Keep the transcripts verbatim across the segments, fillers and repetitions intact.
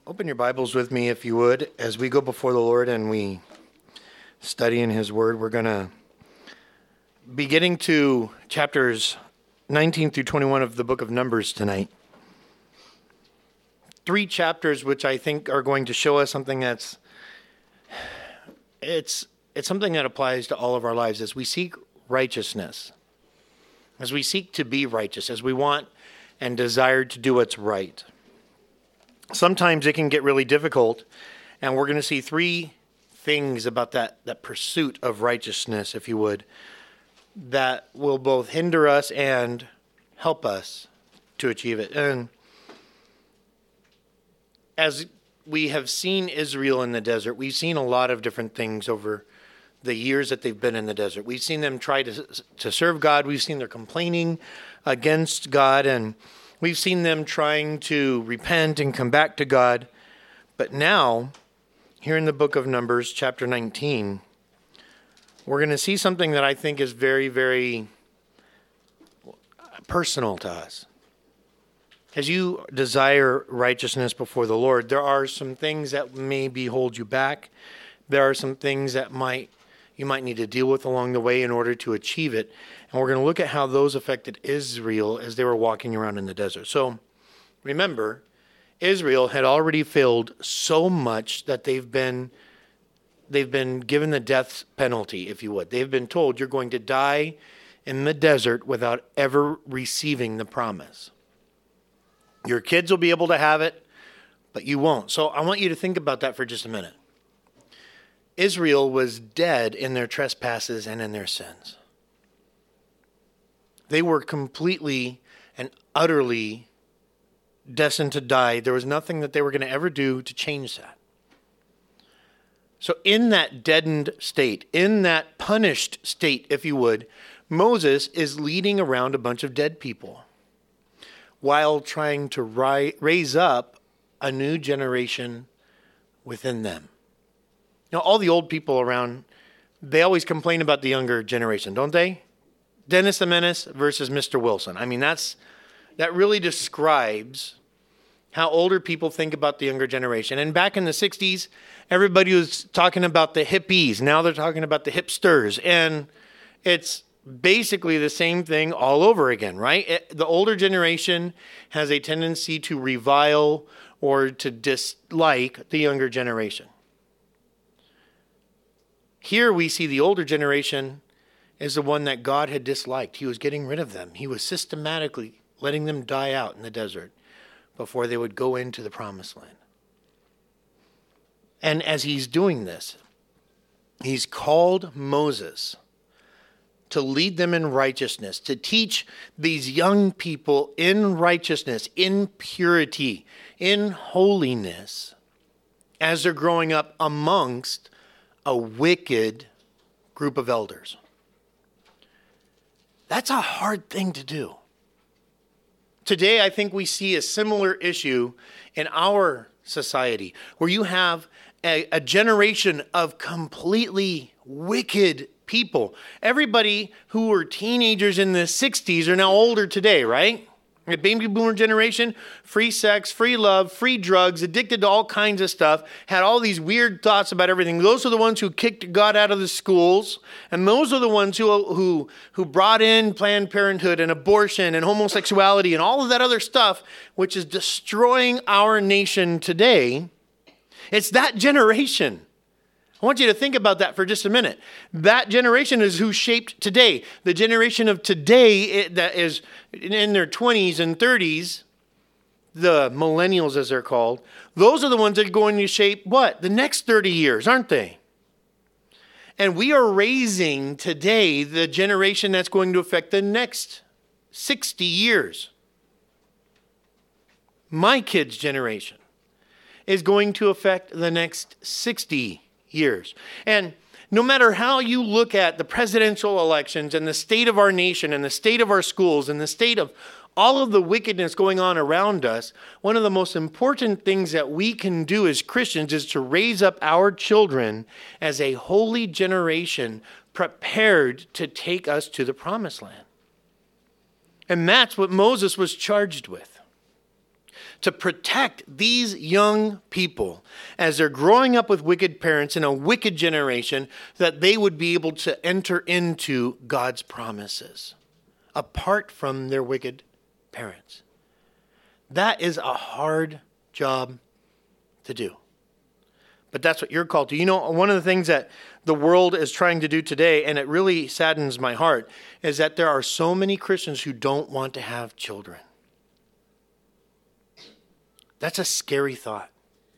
Open your Bibles with me, if you would, as we go before the Lord and we study in His Word. We're going to be getting to chapters nineteen through twenty-one of the book of Numbers tonight. Three chapters which I think are going to show us something that's, it's, it's something that applies to all of our lives as we seek righteousness, as we seek to be righteous, as we want and desire to do what's right. Sometimes it can get really difficult, and we're going to see three things about that, that pursuit of righteousness, if you would, that will both hinder us and help us to achieve it. And as we have seen Israel in the desert, we've seen a lot of different things over the years that they've been in the desert. We've seen them try to, to serve God. We've seen their complaining against God, and we've seen them trying to repent and come back to God. But now, here in the book of Numbers, chapter nineteen, we're going to see something that I think is very, very personal to us. As you desire righteousness before the Lord, there are some things that maybe hold you back. There are some things that might you might need to deal with along the way in order to achieve it. And we're going to look at how those affected Israel as they were walking around in the desert. So remember, Israel had already failed so much that they've been they've been given the death penalty, if you would. They've been told you're going to die in the desert without ever receiving the promise. Your kids will be able to have it, but you won't. So I want you to think about that for just a minute. Israel was dead in their trespasses and in their sins. They were completely and utterly destined to die. There was nothing that they were going to ever do to change that. So in that deadened state, in that punished state, if you would, Moses is leading around a bunch of dead people while trying to ri- raise up a new generation within them. Now, all the old people around, they always complain about the younger generation, don't they? Dennis the Menace versus Mister Wilson. I mean, that's that really describes how older people think about the younger generation. And back in the sixties, everybody was talking about the hippies. Now they're talking about the hipsters. And it's basically the same thing all over again, right? It, the older generation has a tendency to revile or to dislike the younger generation. Here we see the older generation is the one that God had disliked. He was getting rid of them. He was systematically letting them die out in the desert before they would go into the promised land. And as he's doing this, he's called Moses to lead them in righteousness, to teach these young people in righteousness, in purity, in holiness, as they're growing up amongst a wicked group of elders. That's a hard thing to do. Today, I think we see a similar issue in our society where you have a, a generation of completely wicked people. Everybody who were teenagers in the sixties are now older today, right? The baby boomer generation, free sex, free love, free drugs, addicted to all kinds of stuff, had all these weird thoughts about everything. Those are the ones who kicked God out of the schools. And those are the ones who, who, who brought in Planned Parenthood and abortion and homosexuality and all of that other stuff, which is destroying our nation today. It's that generation. I want you to think about that for just a minute. That generation is who shaped today. The generation of today it, that is in their twenties and thirties, the millennials as they're called, those are the ones that are going to shape what? The next thirty years, aren't they? And we are raising today the generation that's going to affect the next sixty years. My kids' generation is going to affect the next sixty years. And no matter how you look at the presidential elections and the state of our nation and the state of our schools and the state of all of the wickedness going on around us, one of the most important things that we can do as Christians is to raise up our children as a holy generation prepared to take us to the promised land. And that's what Moses was charged with. to protect these young people as they're growing up with wicked parents in a wicked generation, that they would be able to enter into God's promises apart from their wicked parents. That is a hard job to do. But that's what you're called to. You know, one of the things that the world is trying to do today, and it really saddens my heart, is that there are so many Christians who don't want to have children. That's a scary thought.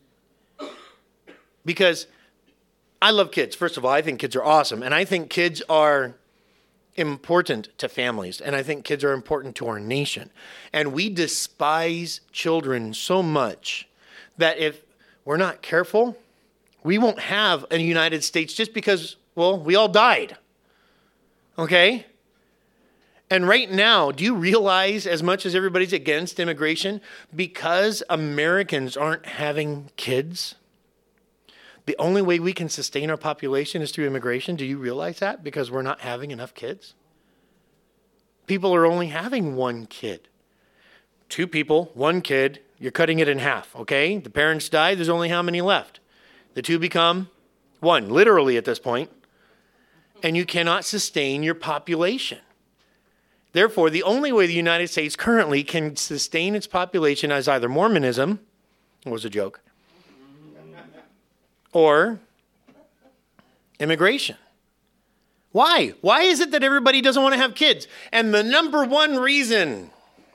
Because I love kids. First of all, I think kids are awesome. And I think kids are important to families. And I think kids are important to our nation. And we despise children so much that if we're not careful, we won't have a United States just because, well, we all died. Okay? And right now, do you realize, as much as everybody's against immigration, because Americans aren't having kids, the only way we can sustain our population is through immigration? Do you realize that? Because we're not having enough kids. People are only having one kid. Two people, one kid, you're cutting it in half, okay? The parents die, there's only how many left? The two become one, literally at this point. And you cannot sustain your population. Therefore, the only way the United States currently can sustain its population is either Mormonism, it was a joke, or immigration. Why? Why is it that everybody doesn't want to have kids? And the number one reason...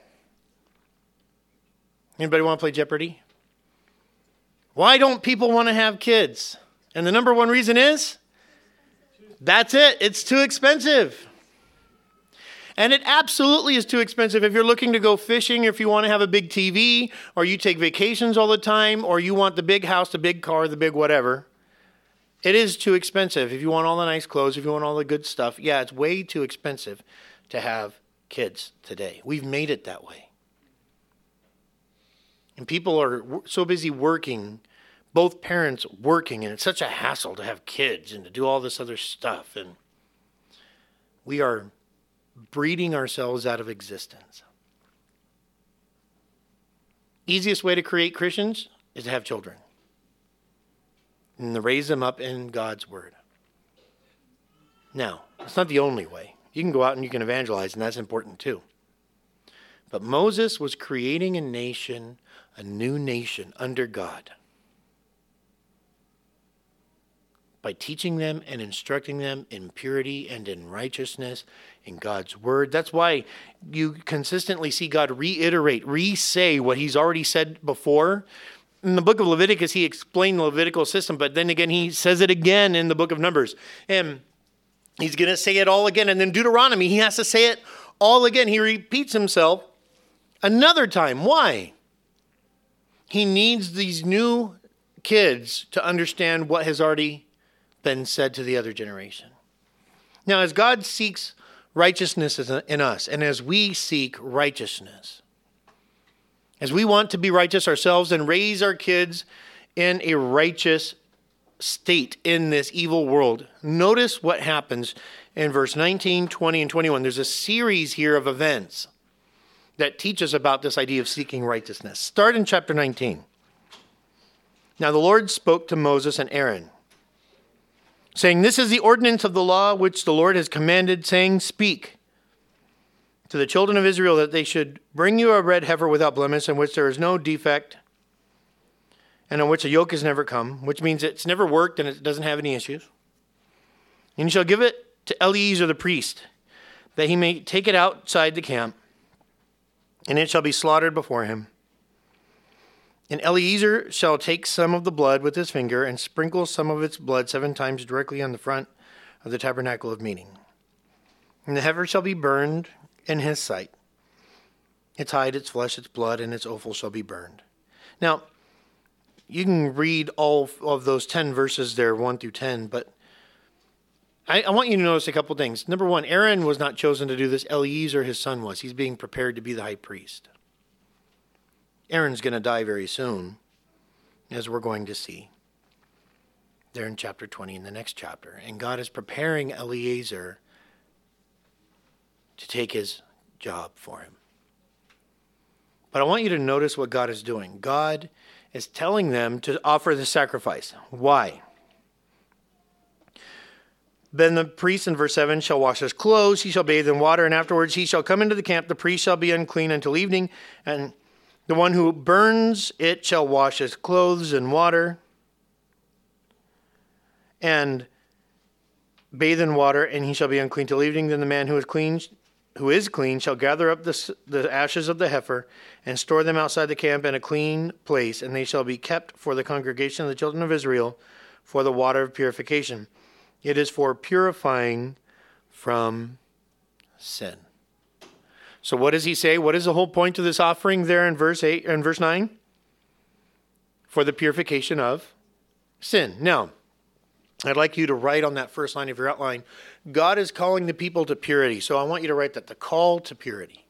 Anybody want to play Jeopardy? Why don't people want to have kids? And the number one reason is, that's it. It's too expensive. And it absolutely is too expensive if you're looking to go fishing, or if you want to have a big T V, or you take vacations all the time, or you want the big house, the big car, the big whatever. It is too expensive. If you want all the nice clothes, if you want all the good stuff, yeah, it's way too expensive to have kids today. We've made it that way. And people are so busy working, both parents working, and it's such a hassle to have kids and to do all this other stuff. And we are breeding ourselves out of existence. Easiest way to create Christians is to have children and to raise them up in God's word. Now, it's not the only way. You can go out and you can evangelize, and that's important too. But Moses was creating a nation, a new nation under God, by teaching them and instructing them in purity and in righteousness in God's word. That's why you consistently see God reiterate, re-say what he's already said before. In the book of Leviticus, he explained the Levitical system, but then again, he says it again in the book of Numbers. And he's going to say it all again. And then Deuteronomy, he has to say it all again. He repeats himself another time. Why? He needs these new kids to understand what has already been said to the other generation. Now, as God seeks righteousness in us, and as we seek righteousness, as we want to be righteous ourselves and raise our kids in a righteous state in this evil world, notice what happens in verse nineteen, twenty, and twenty-one. There's a series here of events that teach us about this idea of seeking righteousness. Start in chapter nineteen. Now the Lord spoke to Moses and Aaron, saying, "This is the ordinance of the law which the Lord has commanded, saying, Speak to the children of Israel that they should bring you a red heifer without blemish, in which there is no defect, and on which a yoke has never come," which means it's never worked and it doesn't have any issues. "And you shall give it to Eleazar the priest, that he may take it outside the camp, and it shall be slaughtered before him. And Eleazar shall take some of the blood with his finger and sprinkle some of its blood seven times directly on the front of the tabernacle of meeting. And the heifer shall be burned in his sight. Its hide, its flesh, its blood, and its offal shall be burned." Now, you can read all of those ten verses there, one through ten, but I, I want you to notice a couple things. Number one, Aaron was not chosen to do this. Eleazar, his son, was. He's being prepared to be the high priest. Aaron's going to die very soon, as we're going to see there in chapter twenty in the next chapter. And God is preparing Eleazar to take his job for him. But I want you to notice what God is doing. God is telling them to offer the sacrifice. Why? Then the priest in verse seven shall wash his clothes, he shall bathe in water, and afterwards he shall come into the camp. The priest shall be unclean until evening, and the one who burns it shall wash his clothes in water and bathe in water, and he shall be unclean till evening. Then the man who is clean, who is clean, shall gather up the, the ashes of the heifer and store them outside the camp in a clean place, and they shall be kept for the congregation of the children of Israel for the water of purification. It is for purifying from sin. So what does he say? What is the whole point of this offering there in verse eight and verse nine? For the purification of sin. Now, I'd like you to write on that first line of your outline, God is calling the people to purity. So I want you to write that, the call to purity.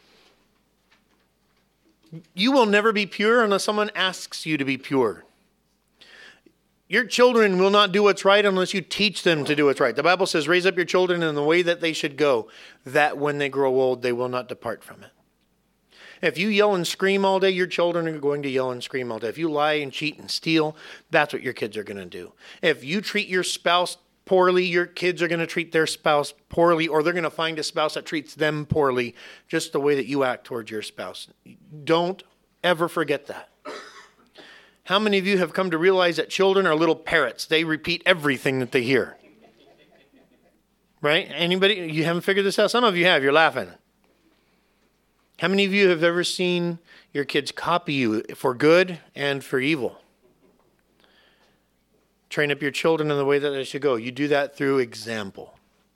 You will never be pure unless someone asks you to be pure. Your children will not do what's right unless you teach them to do what's right. The Bible says, raise up your children in the way that they should go, that when they grow old, they will not depart from it. If you yell and scream all day, your children are going to yell and scream all day. If you lie and cheat and steal, that's what your kids are going to do. If you treat your spouse poorly, your kids are going to treat their spouse poorly, or they're going to find a spouse that treats them poorly, just the way that you act towards your spouse. Don't ever forget that. How many of you have come to realize that children are little parrots? They repeat everything that they hear. Right? Anybody? You haven't figured this out? Some of you have. You're laughing. How many of you have ever seen your kids copy you for good and for evil? Train up your children in the way that they should go. You do that through example.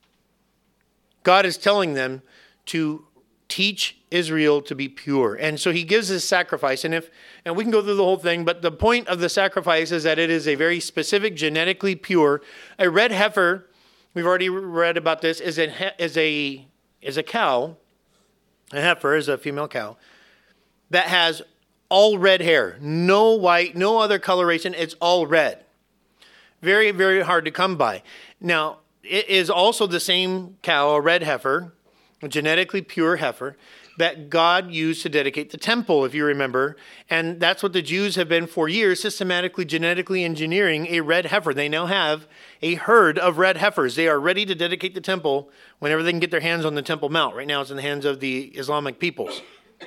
God is telling them to teach Israel to be pure. And so he gives this sacrifice. And if and we can go through the whole thing, but the point of the sacrifice is that it is a very specific, genetically pure. A red heifer, we've already read about this, is a is a is a cow. A heifer is a female cow that has all red hair, no white, no other coloration. It's all red. Very, very hard to come by. Now, it is also the same cow, a red heifer, a genetically pure heifer, that God used to dedicate the temple, if you remember. And that's what the Jews have been for years, systematically, genetically engineering a red heifer. They now have a herd of red heifers. They are ready to dedicate the temple whenever they can get their hands on the Temple Mount. Right now it's in the hands of the Islamic peoples.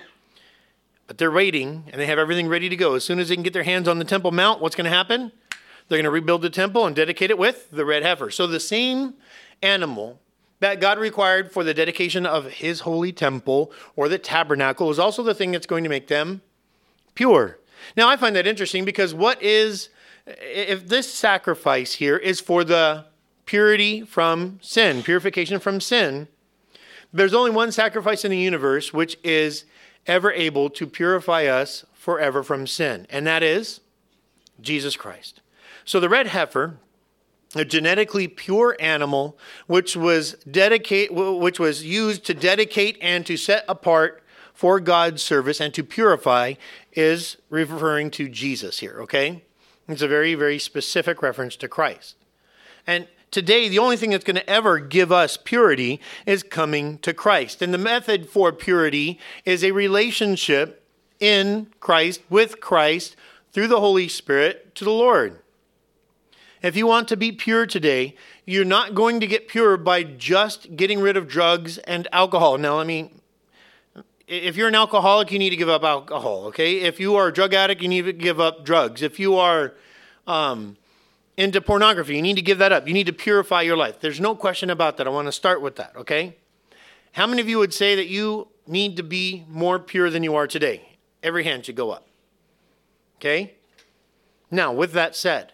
But they're waiting, and they have everything ready to go. As soon as they can get their hands on the Temple Mount, what's going to happen? They're going to rebuild the temple and dedicate it with the red heifer. So the same animal that God required for the dedication of his holy temple or the tabernacle is also the thing that's going to make them pure. Now, I find that interesting because what is, if this sacrifice here is for the purity from sin, purification from sin, there's only one sacrifice in the universe which is ever able to purify us forever from sin, and that is Jesus Christ. So the red heifer, a genetically pure animal, which was dedicate, which was used to dedicate and to set apart for God's service and to purify, is referring to Jesus here, okay? It's a very, very specific reference to Christ. And today, the only thing that's going to ever give us purity is coming to Christ. And the method for purity is a relationship in Christ, with Christ, through the Holy Spirit to the Lord. If you want to be pure today, you're not going to get pure by just getting rid of drugs and alcohol. Now, I mean, if you're an alcoholic, you need to give up alcohol, okay? If you are a drug addict, you need to give up drugs. If you are um, into pornography, you need to give that up. You need to purify your life. There's no question about that. I want to start with that, okay? How many of you would say that you need to be more pure than you are today? Every hand should go up, okay? Now, with that said,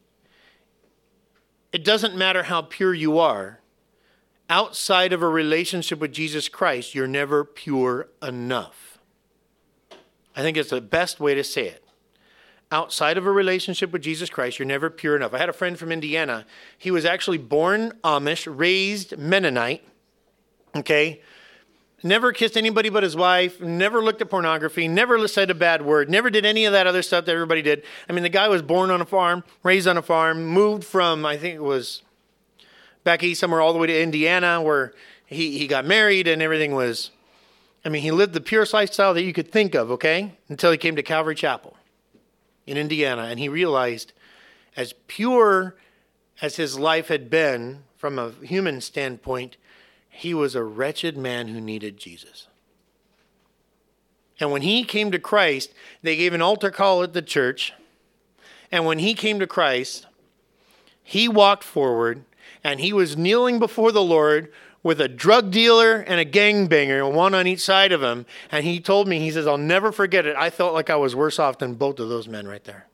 it doesn't matter how pure you are. Outside of a relationship with Jesus Christ, you're never pure enough. I think it's the best way to say it. Outside of a relationship with Jesus Christ, you're never pure enough. I had a friend from Indiana. He was actually born Amish, raised Mennonite, okay? Never kissed anybody but his wife, never looked at pornography, never said a bad word, never did any of that other stuff that everybody did. I mean, the guy was born on a farm, raised on a farm, moved from, I think it was back east somewhere all the way to Indiana where he, he got married and everything was I mean, he lived the purest lifestyle that you could think of, okay? Until he came to Calvary Chapel in Indiana, and he realized as pure as his life had been from a human standpoint, he was a wretched man who needed Jesus. And when he came to Christ, they gave an altar call at the church. And when he came to Christ, he walked forward and he was kneeling before the Lord with a drug dealer and a gangbanger, one on each side of him. And he told me, he says, I'll never forget it. I felt like I was worse off than both of those men right there.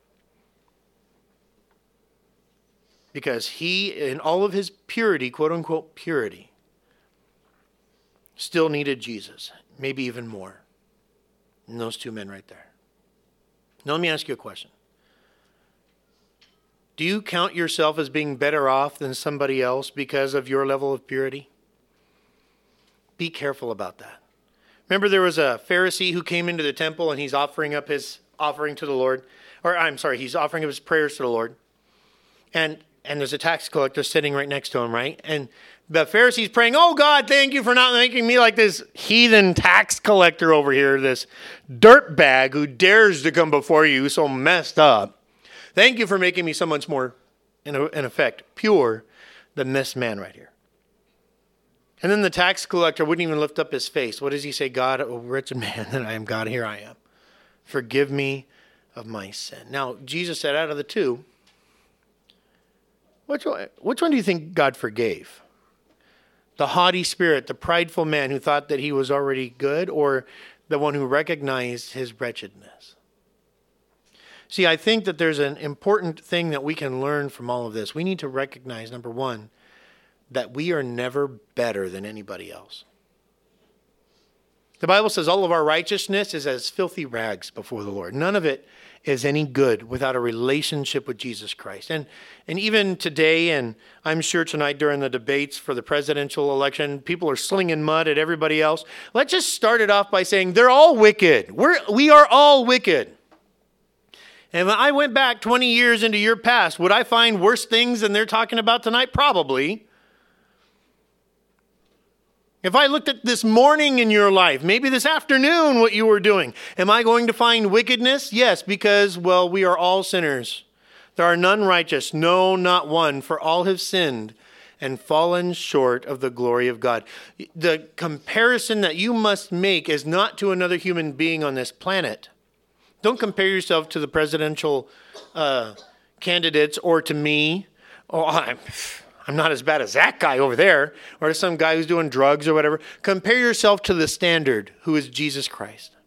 Because he, in all of his purity, quote unquote purity, still needed Jesus, maybe even more. And those two men right there. Now let me ask you a question. Do you count yourself as being better off than somebody else because of your level of purity? Be careful about that. Remember, there was a Pharisee who came into the temple and he's offering up his offering to the Lord. Or I'm sorry, he's offering up his prayers to the Lord. And and there's a tax collector sitting right next to him, right? And the Pharisee's praying, oh God, thank you for not making me like this heathen tax collector over here, this dirtbag who dares to come before you so messed up. Thank you for making me so much more, in, in effect, pure than this man right here. And then the tax collector wouldn't even lift up his face. What does he say? God, oh wretched man that I am, God, here I am. Forgive me of my sin. Now, Jesus said out of the two, which one, which one do you think God forgave? The haughty spirit, the prideful man who thought that he was already good, or the one who recognized his wretchedness? See, I think that there's an important thing that we can learn from all of this. We need to recognize, number one, that we are never better than anybody else. The Bible says all of our righteousness is as filthy rags before the Lord. None of it is any good without a relationship with Jesus Christ. And and even today, and I'm sure tonight during the debates for the presidential election, people are slinging mud at everybody else. Let's just start it off by saying they're all wicked. We're, we are all wicked. And when I went back twenty years into your past, would I find worse things than they're talking about tonight? Probably. If I looked at this morning in your life, maybe this afternoon, what you were doing, am I going to find wickedness? Yes, because, well, we are all sinners. There are none righteous, no, not one, for all have sinned and fallen short of the glory of God. The comparison that you must make is not to another human being on this planet. Don't compare yourself to the presidential uh, candidates or to me. Oh, I'm... I'm not as bad as that guy over there, or to some guy who's doing drugs or whatever. Compare yourself to the standard, who is Jesus Christ.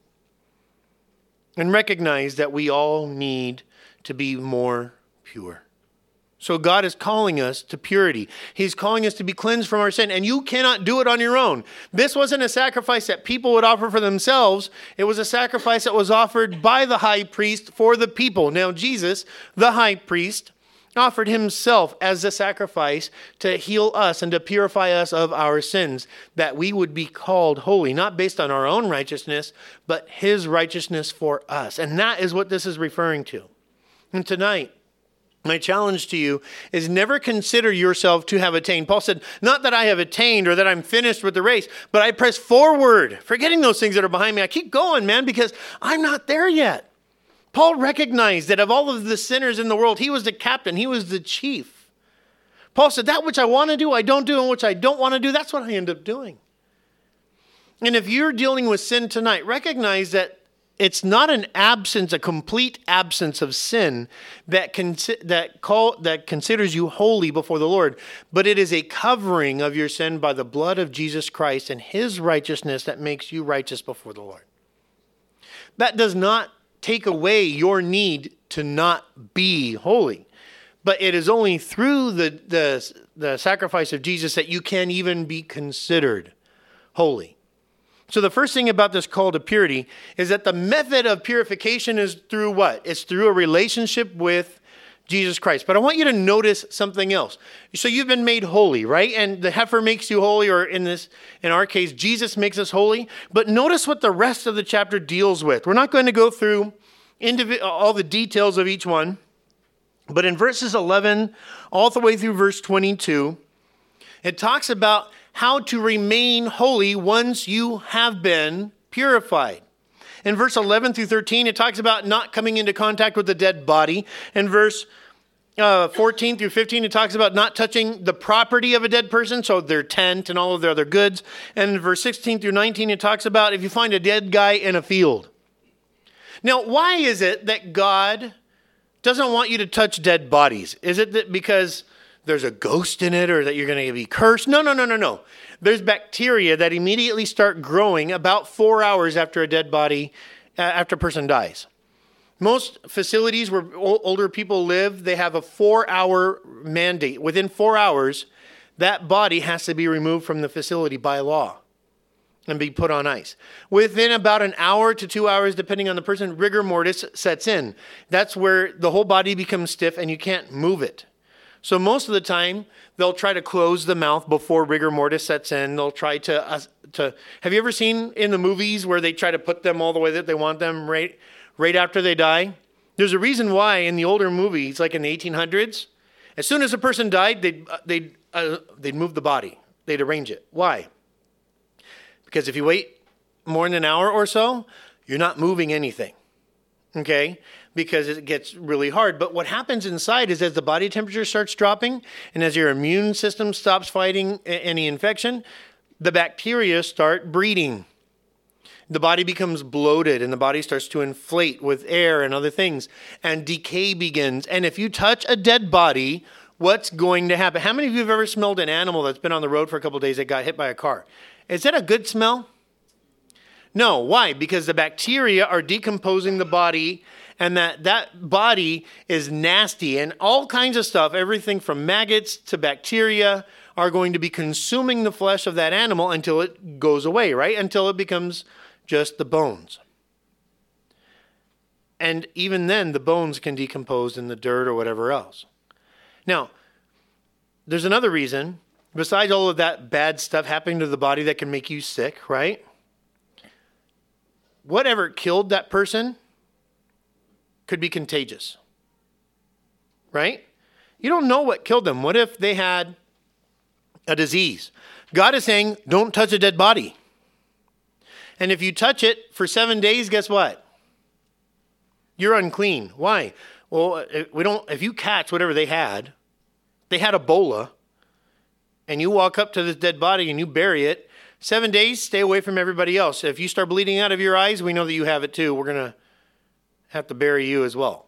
And recognize that we all need to be more pure. So God is calling us to purity. He's calling us to be cleansed from our sin, and you cannot do it on your own. This wasn't a sacrifice that people would offer for themselves. It was a sacrifice that was offered by the high priest for the people. Now Jesus, the high priest, offered himself as a sacrifice to heal us and to purify us of our sins, that we would be called holy, not based on our own righteousness, but his righteousness for us. And that is what this is referring to. And tonight, my challenge to you is never consider yourself to have attained. Paul said, not that I have attained or that I'm finished with the race, but I press forward, forgetting those things that are behind me. I keep going, man, because I'm not there yet. Paul recognized that of all of the sinners in the world, he was the captain, he was the chief. Paul said, that which I want to do, I don't do, and which I don't want to do, that's what I end up doing. And if you're dealing with sin tonight, recognize that it's not an absence, a complete absence of sin that consi- that call that considers you holy before the Lord, but it is a covering of your sin by the blood of Jesus Christ and his righteousness that makes you righteous before the Lord. That does not take away your need to not be holy. But it is only through the, the, the sacrifice of Jesus that you can even be considered holy. So the first thing about this call to purity is that the method of purification is through what? It's through a relationship with Jesus Christ. But I want you to notice something else. So you've been made holy, right? And the heifer makes you holy, or in this, in our case, Jesus makes us holy. But notice what the rest of the chapter deals with. We're not going to go through indiv- all the details of each one. But in verses eleven all the way through verse twenty-two, it talks about how to remain holy once you have been purified. In verse eleven through thirteen, it talks about not coming into contact with the dead body. In verse uh, fourteen through fifteen, it talks about not touching the property of a dead person, so their tent and all of their other goods. And in verse sixteen through nineteen, it talks about if you find a dead guy in a field. Now, why is it that God doesn't want you to touch dead bodies? Is it that because there's a ghost in it or that you're going to be cursed? No, no, no, no, no. There's bacteria that immediately start growing about four hours after a dead body, uh, after a person dies. Most facilities where o- older people live, they have a four-hour mandate. Within four hours, that body has to be removed from the facility by law and be put on ice. Within about an hour to two hours, depending on the person, rigor mortis sets in. That's where the whole body becomes stiff and you can't move it. So most of the time, they'll try to close the mouth before rigor mortis sets in. They'll try to, uh, to. Have you ever seen in the movies where they try to put them all the way that they want them right, right after they die? There's a reason why in the older movies, like in the eighteen hundreds, as soon as a person died, they'd, uh, they'd, uh, they'd move the body. They'd arrange it. Why? Because if you wait more than an hour or so, you're not moving anything. Okay? Because it gets really hard. But what happens inside is as the body temperature starts dropping and as your immune system stops fighting any infection, the bacteria start breeding. The body becomes bloated and the body starts to inflate with air and other things. And decay begins. And if you touch a dead body, what's going to happen? How many of you have ever smelled an animal that's been on the road for a couple of days that got hit by a car? Is that a good smell? No. Why? Because the bacteria are decomposing the body, and that, that body is nasty, and all kinds of stuff, everything from maggots to bacteria, are going to be consuming the flesh of that animal until it goes away, right? Until it becomes just the bones. And even then, the bones can decompose in the dirt or whatever else. Now, there's another reason, besides all of that bad stuff happening to the body that can make you sick, right? Whatever killed that person could be contagious, right? You don't know what killed them. What if they had a disease? God is saying, don't touch a dead body. And if you touch it for seven days, guess what? You're unclean. Why? Well, we don't. If you catch whatever they had, they had Ebola, and you walk up to this dead body and you bury it, seven days, stay away from everybody else. If you start bleeding out of your eyes, we know that you have it too. We're going to have to bury you as well.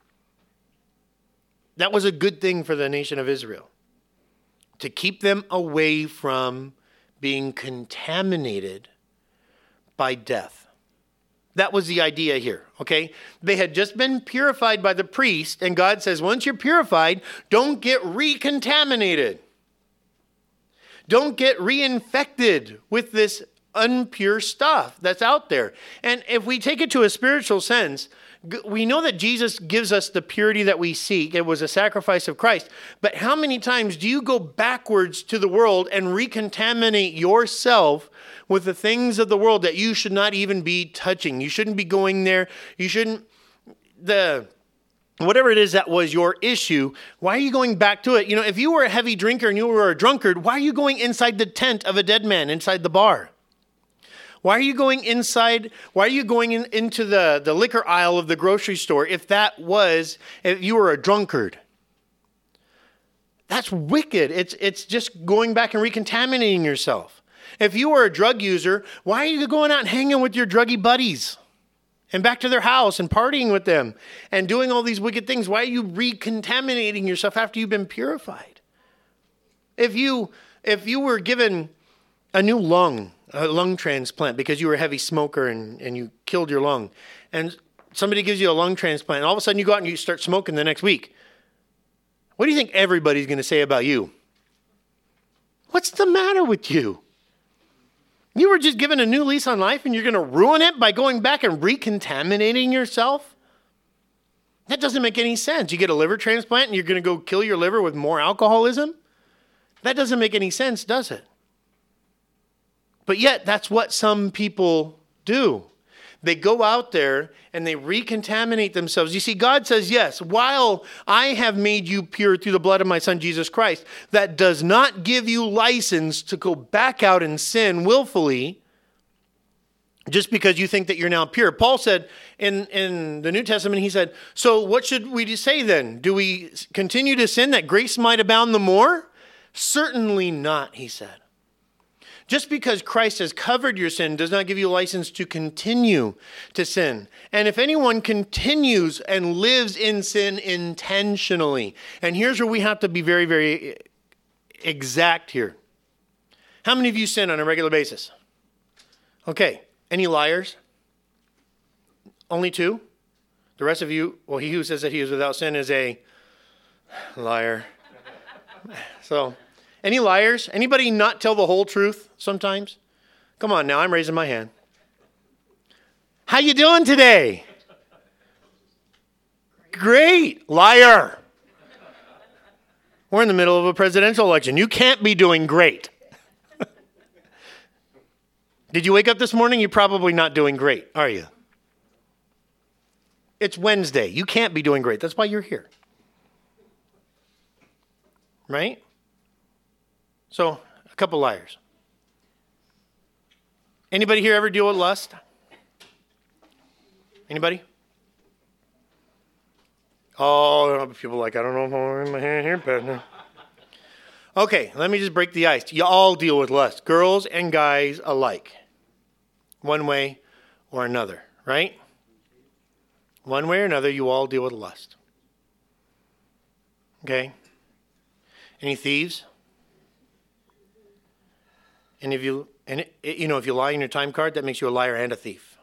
That was a good thing for the nation of Israel, to keep them away from being contaminated by death. That was the idea here, okay? They had just been purified by the priest, and God says, once you're purified, don't get recontaminated. Don't get reinfected with this unpure stuff that's out there. And if we take it to a spiritual sense, we know that Jesus gives us the purity that we seek. It was a sacrifice of Christ. But how many times do you go backwards to the world and recontaminate yourself with the things of the world that you should not even be touching? You shouldn't be going there. You shouldn't, the, whatever it is that was your issue, why are you going back to it? You know, if you were a heavy drinker and you were a drunkard, why are you going inside the tent of a dead man, inside the bar? Why are you going inside? Why are you going in, into the, the liquor aisle of the grocery store if that was, if you were a drunkard? That's wicked. It's, it's just going back and recontaminating yourself. If you were a drug user, why are you going out and hanging with your druggy buddies and back to their house and partying with them and doing all these wicked things? Why are you recontaminating yourself after you've been purified? If you, if you were given a new lung, a lung transplant because you were a heavy smoker and, and you killed your lung, and somebody gives you a lung transplant, and all of a sudden you go out and you start smoking the next week, what do you think everybody's going to say about you? What's the matter with you? You were just given a new lease on life and you're going to ruin it by going back and recontaminating yourself? That doesn't make any sense. You get a liver transplant and you're going to go kill your liver with more alcoholism? That doesn't make any sense, does it? But yet, that's what some people do. They go out there and they recontaminate themselves. You see, God says, yes, while I have made you pure through the blood of my son, Jesus Christ, that does not give you license to go back out and sin willfully just because you think that you're now pure. Paul said in, in the New Testament, he said, so what should we say then? Do we continue to sin that grace might abound the more? Certainly not, he said. Just because Christ has covered your sin does not give you a license to continue to sin. And if anyone continues and lives in sin intentionally, and here's where we have to be very, very exact here. How many of you sin on a regular basis? Okay. Any liars? Only two? The rest of you, well, he who says that he is without sin is a liar. So... Any liars? Anybody not tell the whole truth sometimes? Come on now, I'm raising my hand. How you doing today? Great. Liar. We're in the middle of a presidential election. You can't be doing great. Did you wake up this morning? You're probably not doing great, are you? It's Wednesday. You can't be doing great. That's why you're here. Right? So, a couple liars. Anybody here ever deal with lust? Anybody? Oh, people are like, I don't know if I'm in my hand here, but... Okay, let me just break the ice. You all deal with lust. Girls and guys alike. One way or another, right? One way or another, you all deal with lust. Okay? Any thieves? And if you, and it, it, you know, if you lie in your time card, that makes you a liar and a thief.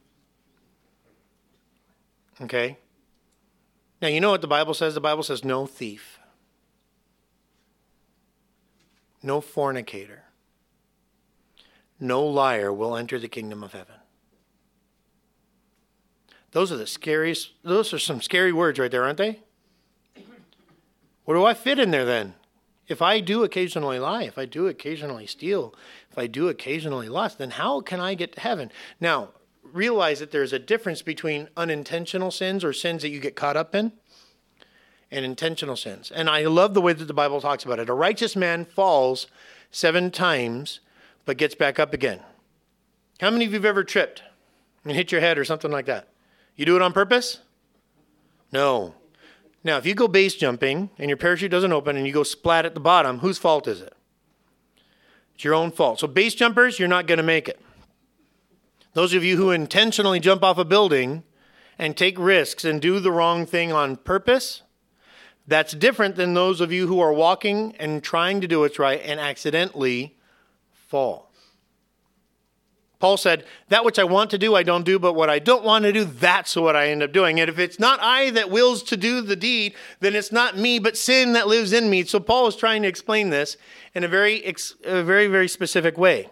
Okay? Now, you know what the Bible says? The Bible says no thief, no fornicator, no liar will enter the kingdom of heaven. Those are the scariest, those are some scary words right there, aren't they? Where do I fit in there then? If I do occasionally lie, if I do occasionally steal, if I do occasionally lust, then how can I get to heaven? Now, realize that there's a difference between unintentional sins or sins that you get caught up in and intentional sins. And I love the way that the Bible talks about it. A righteous man falls seven times but gets back up again. How many of you have ever tripped and hit your head or something like that? You do it on purpose? No. Now, if you go base jumping and your parachute doesn't open and you go splat at the bottom, whose fault is it? It's your own fault. So base jumpers, you're not going to make it. Those of you who intentionally jump off a building and take risks and do the wrong thing on purpose, that's different than those of you who are walking and trying to do what's right and accidentally fall. Paul said, that which I want to do, I don't do, but what I don't want to do, that's what I end up doing. And if it's not I that wills to do the deed, then it's not me, but sin that lives in me. So Paul is trying to explain this in a very, a very, very specific way.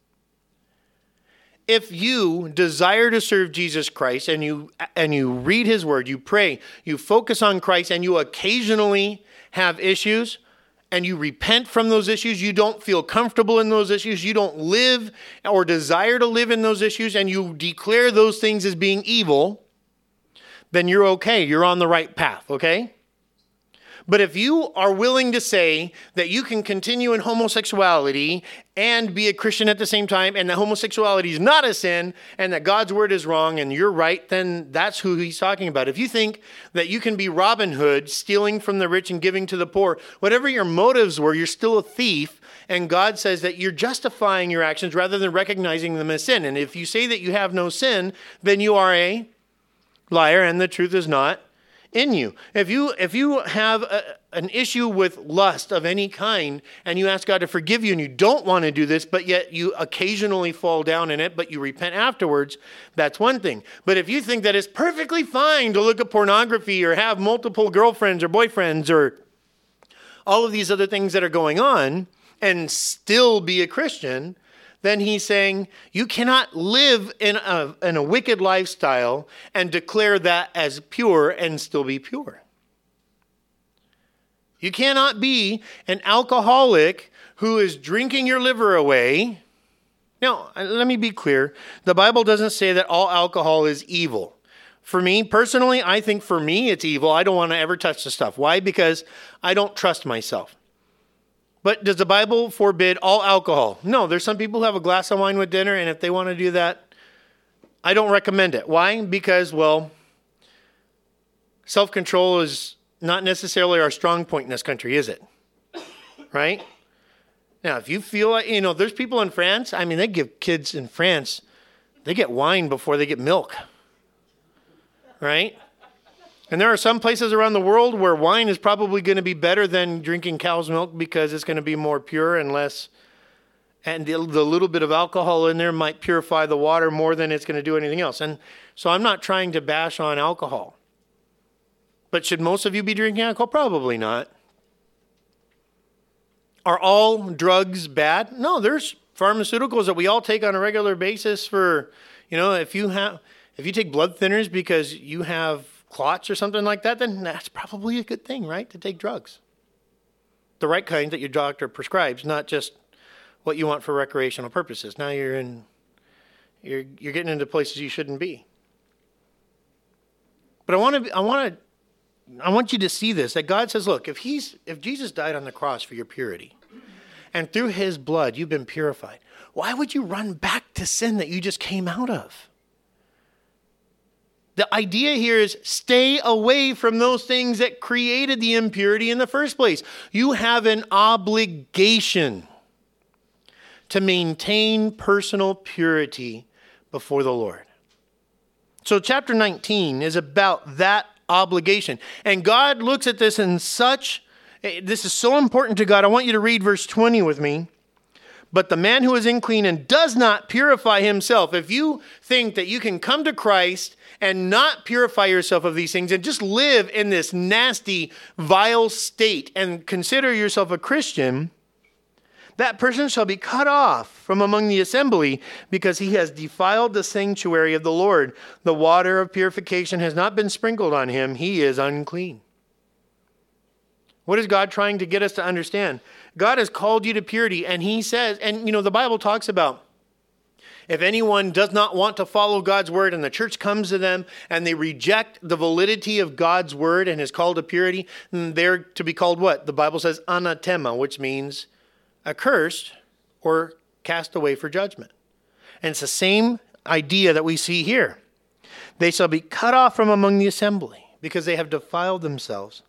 If you desire to serve Jesus Christ and you, and you read his word, you pray, you focus on Christ, and you occasionally have issues, and you repent from those issues, you don't feel comfortable in those issues, you don't live or desire to live in those issues, and you declare those things as being evil, then you're okay. You're on the right path, okay? But if you are willing to say that you can continue in homosexuality and be a Christian at the same time, and that homosexuality is not a sin, and that God's word is wrong, and you're right, then that's who he's talking about. If you think that you can be Robin Hood, stealing from the rich and giving to the poor, whatever your motives were, you're still a thief, and God says that you're justifying your actions rather than recognizing them as sin. And if you say that you have no sin, then you are a liar, and the truth is not in you. If you if you have a, an issue with lust of any kind and you ask God to forgive you and you don't want to do this, but yet you occasionally fall down in it, but you repent afterwards, that's one thing. But if you think that it's perfectly fine to look at pornography or have multiple girlfriends or boyfriends or all of these other things that are going on and still be a Christian, then he's saying you cannot live in a, in a wicked lifestyle and declare that as pure and still be pure. You cannot be an alcoholic who is drinking your liver away Now, let me be clear. The Bible doesn't say that all alcohol is evil. For me, personally, I think for me it's evil. I don't want to ever touch the stuff. Why? Because I don't trust myself. But does the Bible forbid all alcohol? No, there's some people who have a glass of wine with dinner, and if they want to do that, I don't recommend it. Why? Because, well, self-control is not necessarily our strong point in this country, is it? Right? Now, if you feel like, you know, there's people in France, I mean, they give kids in France, they get wine before they get milk. Right? And there are some places around the world where wine is probably going to be better than drinking cow's milk because it's going to be more pure and less, and the, the little bit of alcohol in there might purify the water more than it's going to do anything else. And so I'm not trying to bash on alcohol. But should most of you be drinking alcohol? Probably not. Are all drugs bad? No, there's pharmaceuticals that we all take on a regular basis for, you know, if you have... If you take blood thinners because you have clots or something like that, then that's probably a good thing, right, to take drugs. The right kind that your doctor prescribes, not just what you want for recreational purposes. Now you're in, you're you're getting into places you shouldn't be. But I want to, I want to, I want you to see this, that God says, look, if he's, if Jesus died on the cross for your purity, and through his blood you've been purified, why would you run back to sin that you just came out of? The idea here is stay away from those things that created the impurity in the first place. You have an obligation to maintain personal purity before the Lord. So chapter nineteen is about that obligation. And God looks at this in such, this is so important to God. I want you to read verse twenty with me. But the man who is unclean and does not purify himself, if you think that you can come to Christ and not purify yourself of these things and just live in this nasty, vile state and consider yourself a Christian, that person shall be cut off from among the assembly because he has defiled the sanctuary of the Lord. The water of purification has not been sprinkled on him. He is unclean. What is God trying to get us to understand? God has called you to purity, and he says, and you know, the Bible talks about if anyone does not want to follow God's word and the church comes to them and they reject the validity of God's word and is called to purity, then they're to be called what? The Bible says anathema, which means accursed or cast away for judgment. And it's the same idea that we see here. They shall be cut off from among the assembly because they have defiled themselves.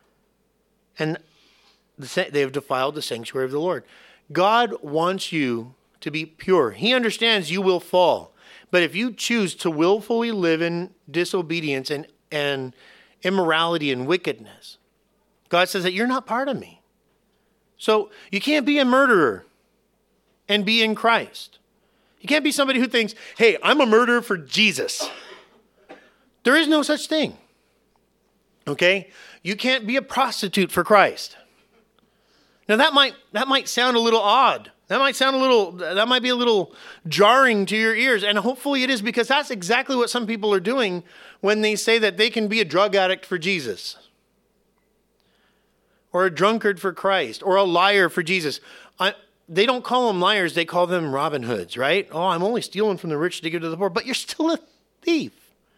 And they have defiled the sanctuary of the Lord. God wants you to be pure. He understands you will fall. But if you choose to willfully live in disobedience and, and immorality and wickedness, God says that you're not part of me. So you can't be a murderer and be in Christ. You can't be somebody who thinks, hey, I'm a murderer for Jesus. There is no such thing. Okay? You can't be a prostitute for Christ. Now that might that might sound a little odd. That might sound a little that might be a little jarring to your ears, and hopefully it is, because that's exactly what some people are doing when they say that they can be a drug addict for Jesus, or a drunkard for Christ, or a liar for Jesus. I, they don't call them liars, they call them Robin Hoods, right? Oh, I'm only stealing from the rich to give to the poor, but you're still a thief.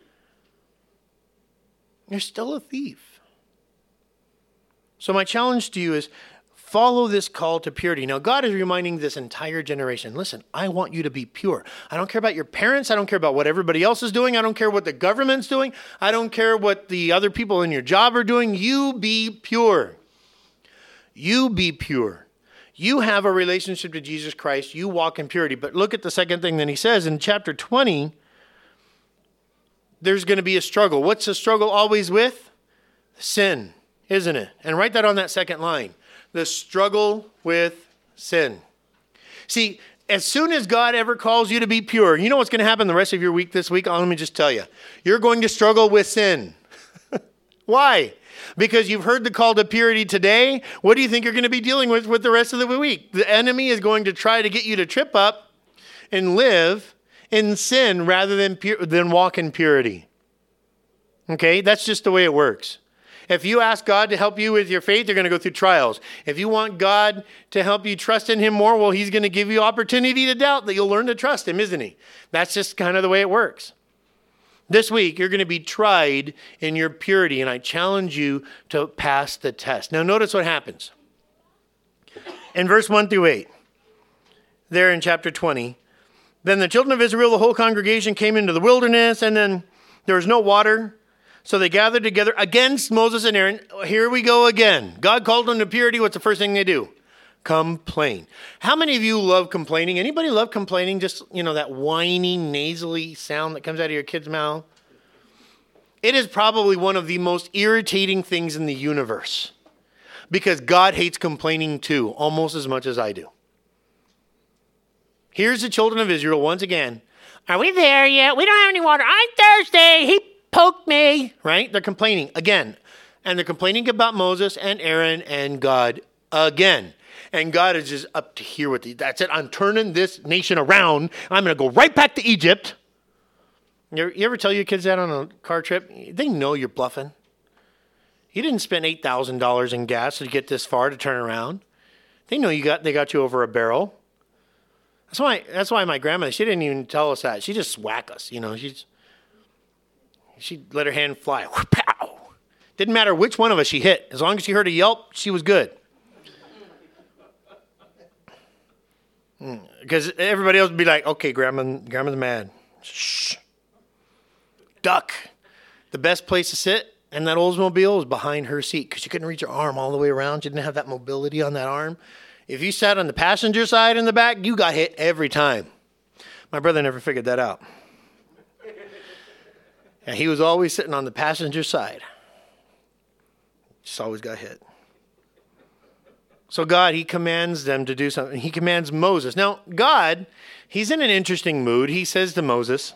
You're still a thief. So my challenge to you is follow this call to purity. Now, God is reminding this entire generation, listen, I want you to be pure. I don't care about your parents. I don't care about what everybody else is doing. I don't care what the government's doing. I don't care what the other people in your job are doing. You be pure. You be pure. You have a relationship to Jesus Christ. You walk in purity. But look at the second thing that he says in chapter twenty. There's going to be a struggle. What's the struggle always with? Sin, isn't it? And write that on that second line. The struggle with sin. See, as soon as God ever calls you to be pure, you know what's going to happen the rest of your week this week? Oh, let me just tell you. You're going to struggle with sin. Why? Because you've heard the call to purity today. What do you think you're going to be dealing with with the rest of the week? The enemy is going to try to get you to trip up and live in sin rather than pure, than walk in purity. Okay? That's just the way it works. If you ask God to help you with your faith, you're going to go through trials. If you want God to help you trust in him more, well, he's going to give you opportunity to doubt that you'll learn to trust him, isn't he? That's just kind of the way it works. This week, you're going to be tried in your purity, and I challenge you to pass the test. Now, notice what happens. In verse one through eight, there in chapter twenty, then the children of Israel, the whole congregation, came into the wilderness, and then there was no water. So they gathered together against Moses and Aaron. Here we go again. God called them to purity. What's the first thing they do? Complain. How many of you love complaining? Anybody love complaining? Just, you know, that whiny, nasally sound that comes out of your kid's mouth? It is probably one of the most irritating things in the universe because God hates complaining too, almost as much as I do. Here's the children of Israel once again. Are we there yet? We don't have any water. I'm thirsty. He poked me. Right? They're complaining again. And they're complaining about Moses and Aaron and God again. And God is just up to here with these. That's it. I'm turning this nation around. I'm going to go right back to Egypt. You ever, you ever tell your kids that on a car trip? They know you're bluffing. You didn't spend eight thousand dollars in gas to get this far to turn around. They know you got. They got you over a barrel. That's why. That's why my grandmother, she didn't even tell us that. She just whack us. You know, she's she let her hand fly. Pow! Didn't matter which one of us she hit. As long as she heard a yelp, she was good. Because everybody else would be like, okay, grandma, grandma's mad. Shh. Duck. The best place to sit in that Oldsmobile was behind her seat because she couldn't reach her arm all the way around. She didn't have that mobility on that arm. If you sat on the passenger side in the back, you got hit every time. My brother never figured that out. And he was always sitting on the passenger side. Just always got hit. So God, he commands them to do something. He commands Moses. Now, God, he's in an interesting mood. He says to Moses,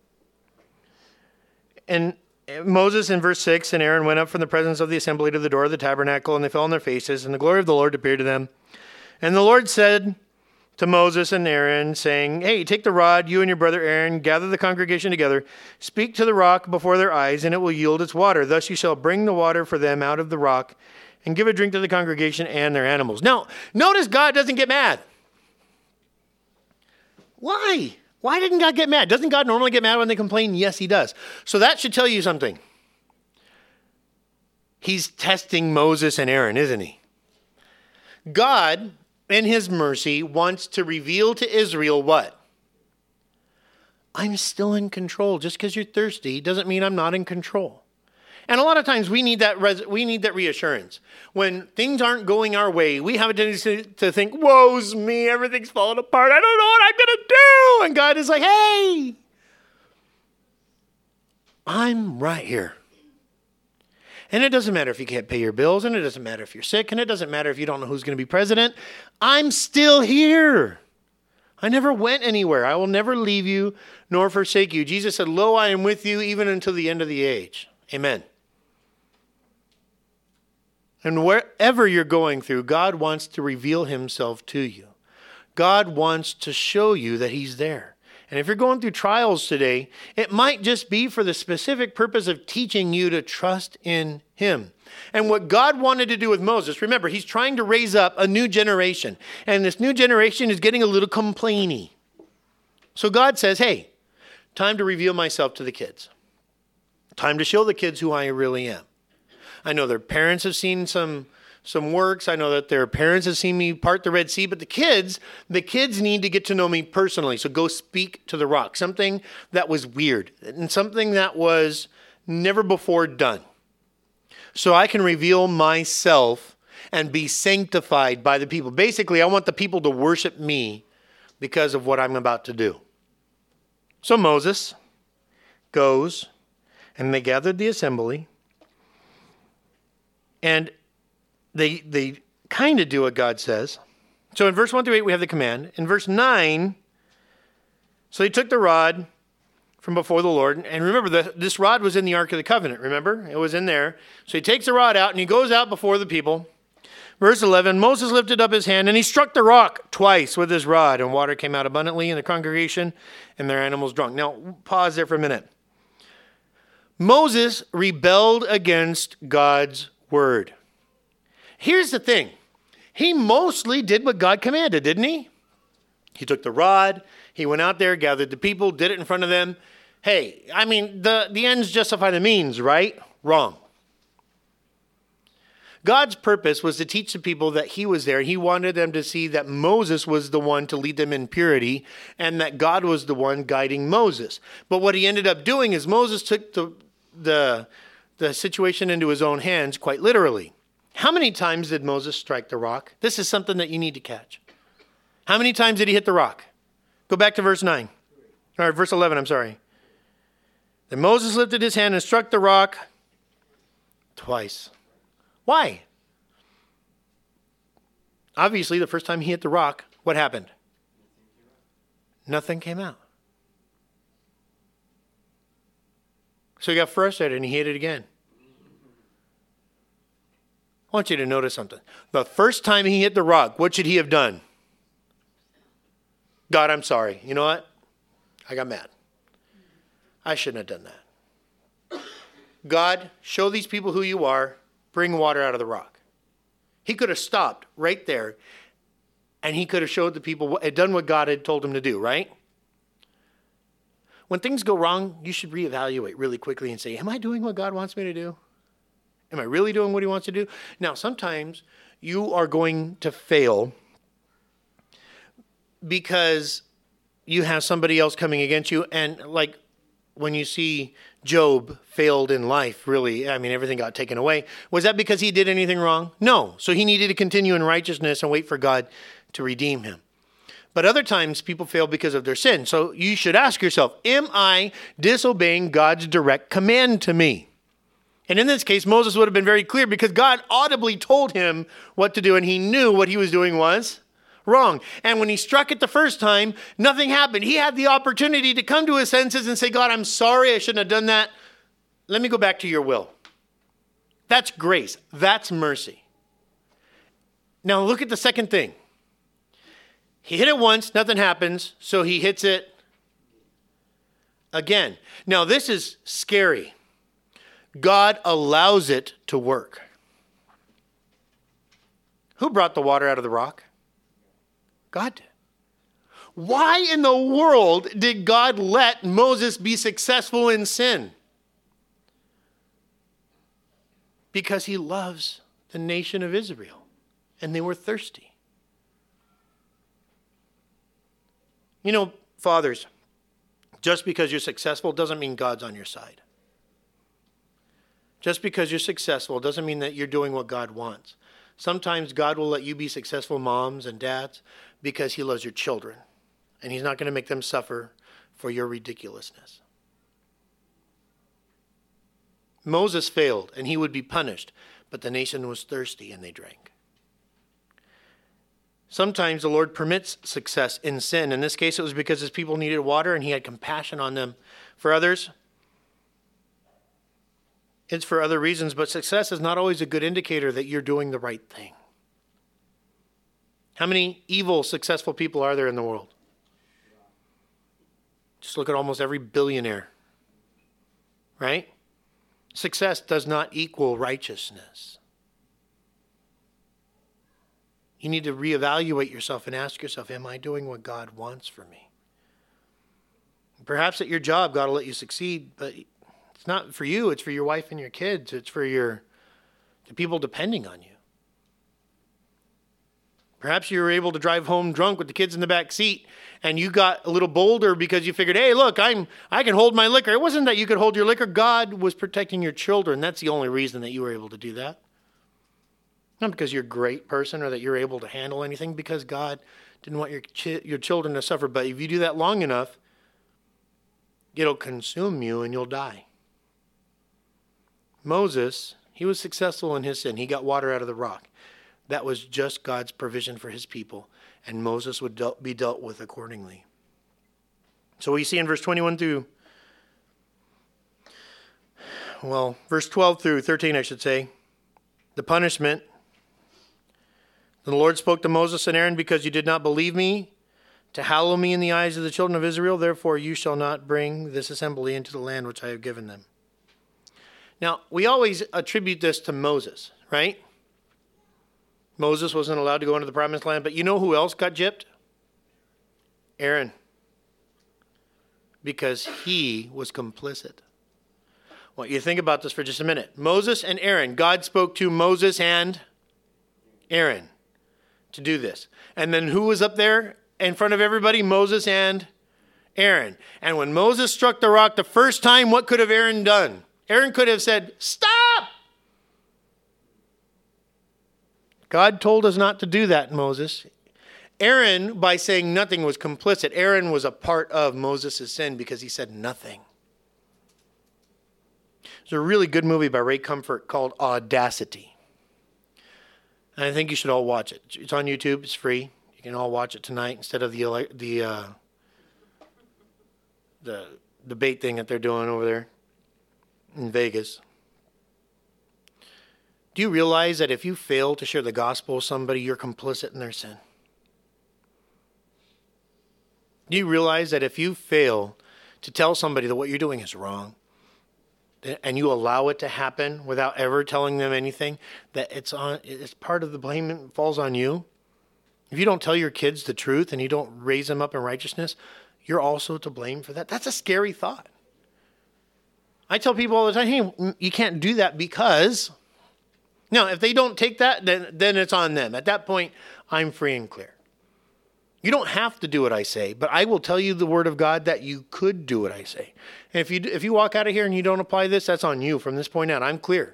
and Moses in verse six, and Aaron went up from the presence of the assembly to the door of the tabernacle, and they fell on their faces, and the glory of the Lord appeared to them. And the Lord said to Moses and Aaron, saying, hey, take the rod, you and your brother Aaron, gather the congregation together, speak to the rock before their eyes, and it will yield its water. Thus you shall bring the water for them out of the rock, and give a drink to the congregation and their animals. Now, notice God doesn't get mad. Why? Why didn't God get mad? Doesn't God normally get mad when they complain? Yes, he does. So that should tell you something. He's testing Moses and Aaron, isn't he? God, in his mercy, wants to reveal to Israel what? I'm still in control. Just because you're thirsty doesn't mean I'm not in control. And a lot of times we need that res- we need that reassurance. When things aren't going our way, we have a tendency to think, woe's me, everything's falling apart. I don't know what I'm going to do. And God is like, hey, I'm right here. And it doesn't matter if you can't pay your bills, and it doesn't matter if you're sick, and it doesn't matter if you don't know who's going to be president. I'm still here. I never went anywhere. I will never leave you nor forsake you. Jesus said, lo, I am with you even until the end of the age. Amen. And wherever you're going through, God wants to reveal himself to you. God wants to show you that he's there. And if you're going through trials today, it might just be for the specific purpose of teaching you to trust in him. And what God wanted to do with Moses, remember, he's trying to raise up a new generation. And this new generation is getting a little complainy. So God says, hey, time to reveal myself to the kids. Time to show the kids who I really am. I know their parents have seen some some works. I know that their parents have seen me part the Red Sea, but the kids, the kids need to get to know me personally. So go speak to the rock. Something that was weird and something that was never before done. So I can reveal myself and be sanctified by the people. Basically, I want the people to worship me because of what I'm about to do. So Moses goes, and they gathered the assembly. And they they kind of do what God says. So in verse one through eight, we have the command. In verse nine, so they took the rod from before the Lord. And remember, the, this rod was in the Ark of the Covenant, remember? It was in there. So he takes the rod out, and he goes out before the people. Verse eleven, Moses lifted up his hand, and he struck the rock twice with his rod, and water came out abundantly in the congregation, and their animals drunk. Now, pause there for a minute. Moses rebelled against God's word. Here's the thing. He mostly did what God commanded, didn't he? He took the rod. He went out there, gathered the people, did it in front of them. Hey, I mean, the, the ends justify the means, right? Wrong. God's purpose was to teach the people that he was there. He wanted them to see that Moses was the one to lead them in purity and that God was the one guiding Moses. But what he ended up doing is Moses took the, the, the situation into his own hands quite literally. How many times did Moses strike the rock? This is something that you need to catch. How many times did he hit the rock? Go back to verse nine. Or verse eleven, I'm sorry. Then Moses lifted his hand and struck the rock twice. Why? Obviously, the first time he hit the rock, what happened? Nothing came out. So he got frustrated and he hit it again. I want you to notice something. The first time he hit the rock, what should he have done? God, I'm sorry. You know what? I got mad. I shouldn't have done that. God, show these people who you are. Bring water out of the rock. He could have stopped right there and he could have showed the people, what, had done what God had told him to do, right? When things go wrong, you should reevaluate really quickly and say, am I doing what God wants me to do? Am I really doing what he wants to do? Now, sometimes you are going to fail because you have somebody else coming against you. And like when you see Job failed in life, really, I mean, everything got taken away. Was that because he did anything wrong? No. So he needed to continue in righteousness and wait for God to redeem him. But other times people fail because of their sin. So you should ask yourself, am I disobeying God's direct command to me? And in this case, Moses would have been very clear because God audibly told him what to do and he knew what he was doing was wrong. And when he struck it the first time, nothing happened. He had the opportunity to come to his senses and say, God, I'm sorry, I shouldn't have done that. Let me go back to your will. That's grace. That's mercy. Now look at the second thing. He hit it once, nothing happens, so he hits it again. Now this is scary. God allows it to work. Who brought the water out of the rock? God did. Why in the world did God let Moses be successful in sin? Because he loves the nation of Israel, and they were thirsty. You know, fathers, just because you're successful doesn't mean God's on your side. Just because you're successful doesn't mean that you're doing what God wants. Sometimes God will let you be successful moms and dads because he loves your children. And he's not going to make them suffer for your ridiculousness. Moses failed and he would be punished, but the nation was thirsty and they drank. Sometimes the Lord permits success in sin. In this case, it was because his people needed water and he had compassion on them. For others, it's for other reasons, but success is not always a good indicator that you're doing the right thing. How many evil, successful people are there in the world? Just look at almost every billionaire, right? Success does not equal righteousness. You need to reevaluate yourself and ask yourself, am I doing what God wants for me? Perhaps at your job, God will let you succeed, but it's not for you. It's for your wife and your kids. It's for your the people depending on you. Perhaps you were able to drive home drunk with the kids in the back seat and you got a little bolder because you figured, hey, look, I'm I can hold my liquor. It wasn't that you could hold your liquor. God was protecting your children. That's the only reason that you were able to do that. Not because you're a great person or that you're able to handle anything, because God didn't want your ch- your children to suffer. But if you do that long enough, it'll consume you and you'll die. Moses, he was successful in his sin. He got water out of the rock. That was just God's provision for his people, and Moses would de- be dealt with accordingly. So we see in verse twenty-one through, well, verse twelve through thirteen, I should say, the punishment. The Lord spoke to Moses and Aaron, because you did not believe me to hallow me in the eyes of the children of Israel, therefore you shall not bring this assembly into the land which I have given them. Now, we always attribute this to Moses, right? Moses wasn't allowed to go into the promised land, but you know who else got gypped? Aaron. Because he was complicit. I want you to think about this for just a minute. Moses and Aaron. God spoke to Moses and Aaron to do this. And then who was up there in front of everybody? Moses and Aaron. And when Moses struck the rock the first time, what could have Aaron done? Aaron could have said, "Stop!" God told us not to do that, Moses. Aaron, by saying nothing, was complicit. Aaron was a part of Moses' sin because he said nothing. There's a really good movie by Ray Comfort called Audacity. And I think you should all watch it. It's on YouTube. It's free. You can all watch it tonight instead of the the uh, the debate thing that they're doing over there in Vegas. Do you realize that if you fail to share the gospel with somebody, you're complicit in their sin? Do you realize that if you fail to tell somebody that what you're doing is wrong, and you allow it to happen without ever telling them anything, that it's on, it's part of the blame that falls on you? If you don't tell your kids the truth and you don't raise them up in righteousness, you're also to blame for that. That's a scary thought. I tell people all the time, hey, you can't do that because... Now, if they don't take that, then, then it's on them. At that point, I'm free and clear. You don't have to do what I say, but I will tell you the word of God that you could do what I say. And if you if you walk out of here and you don't apply this, that's on you. From this point on, I'm clear.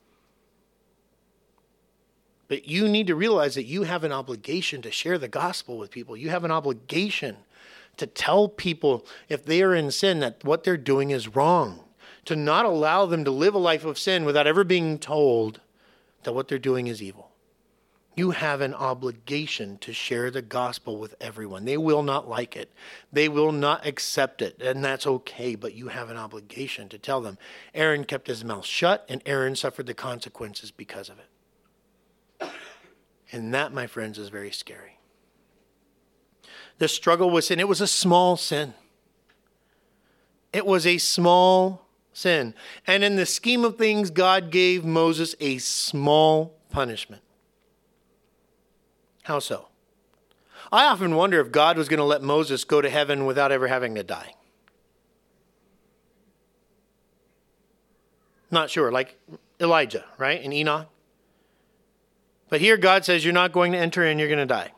But you need to realize that you have an obligation to share the gospel with people. You have an obligation to tell people if they are in sin that what they're doing is wrong. To not allow them to live a life of sin without ever being told that what they're doing is evil. You have an obligation to share the gospel with everyone. They will not like it. They will not accept it, and that's okay, but you have an obligation to tell them. Aaron kept his mouth shut, and Aaron suffered the consequences because of it. And that, my friends, is very scary. The struggle with sin, it was a small sin. It was a small sin. And in the scheme of things, God gave Moses a small punishment. How so? I often wonder if God was going to let Moses go to heaven without ever having to die. Not sure, like Elijah, right? And Enoch. But here God says you're not going to enter in, you're going to die.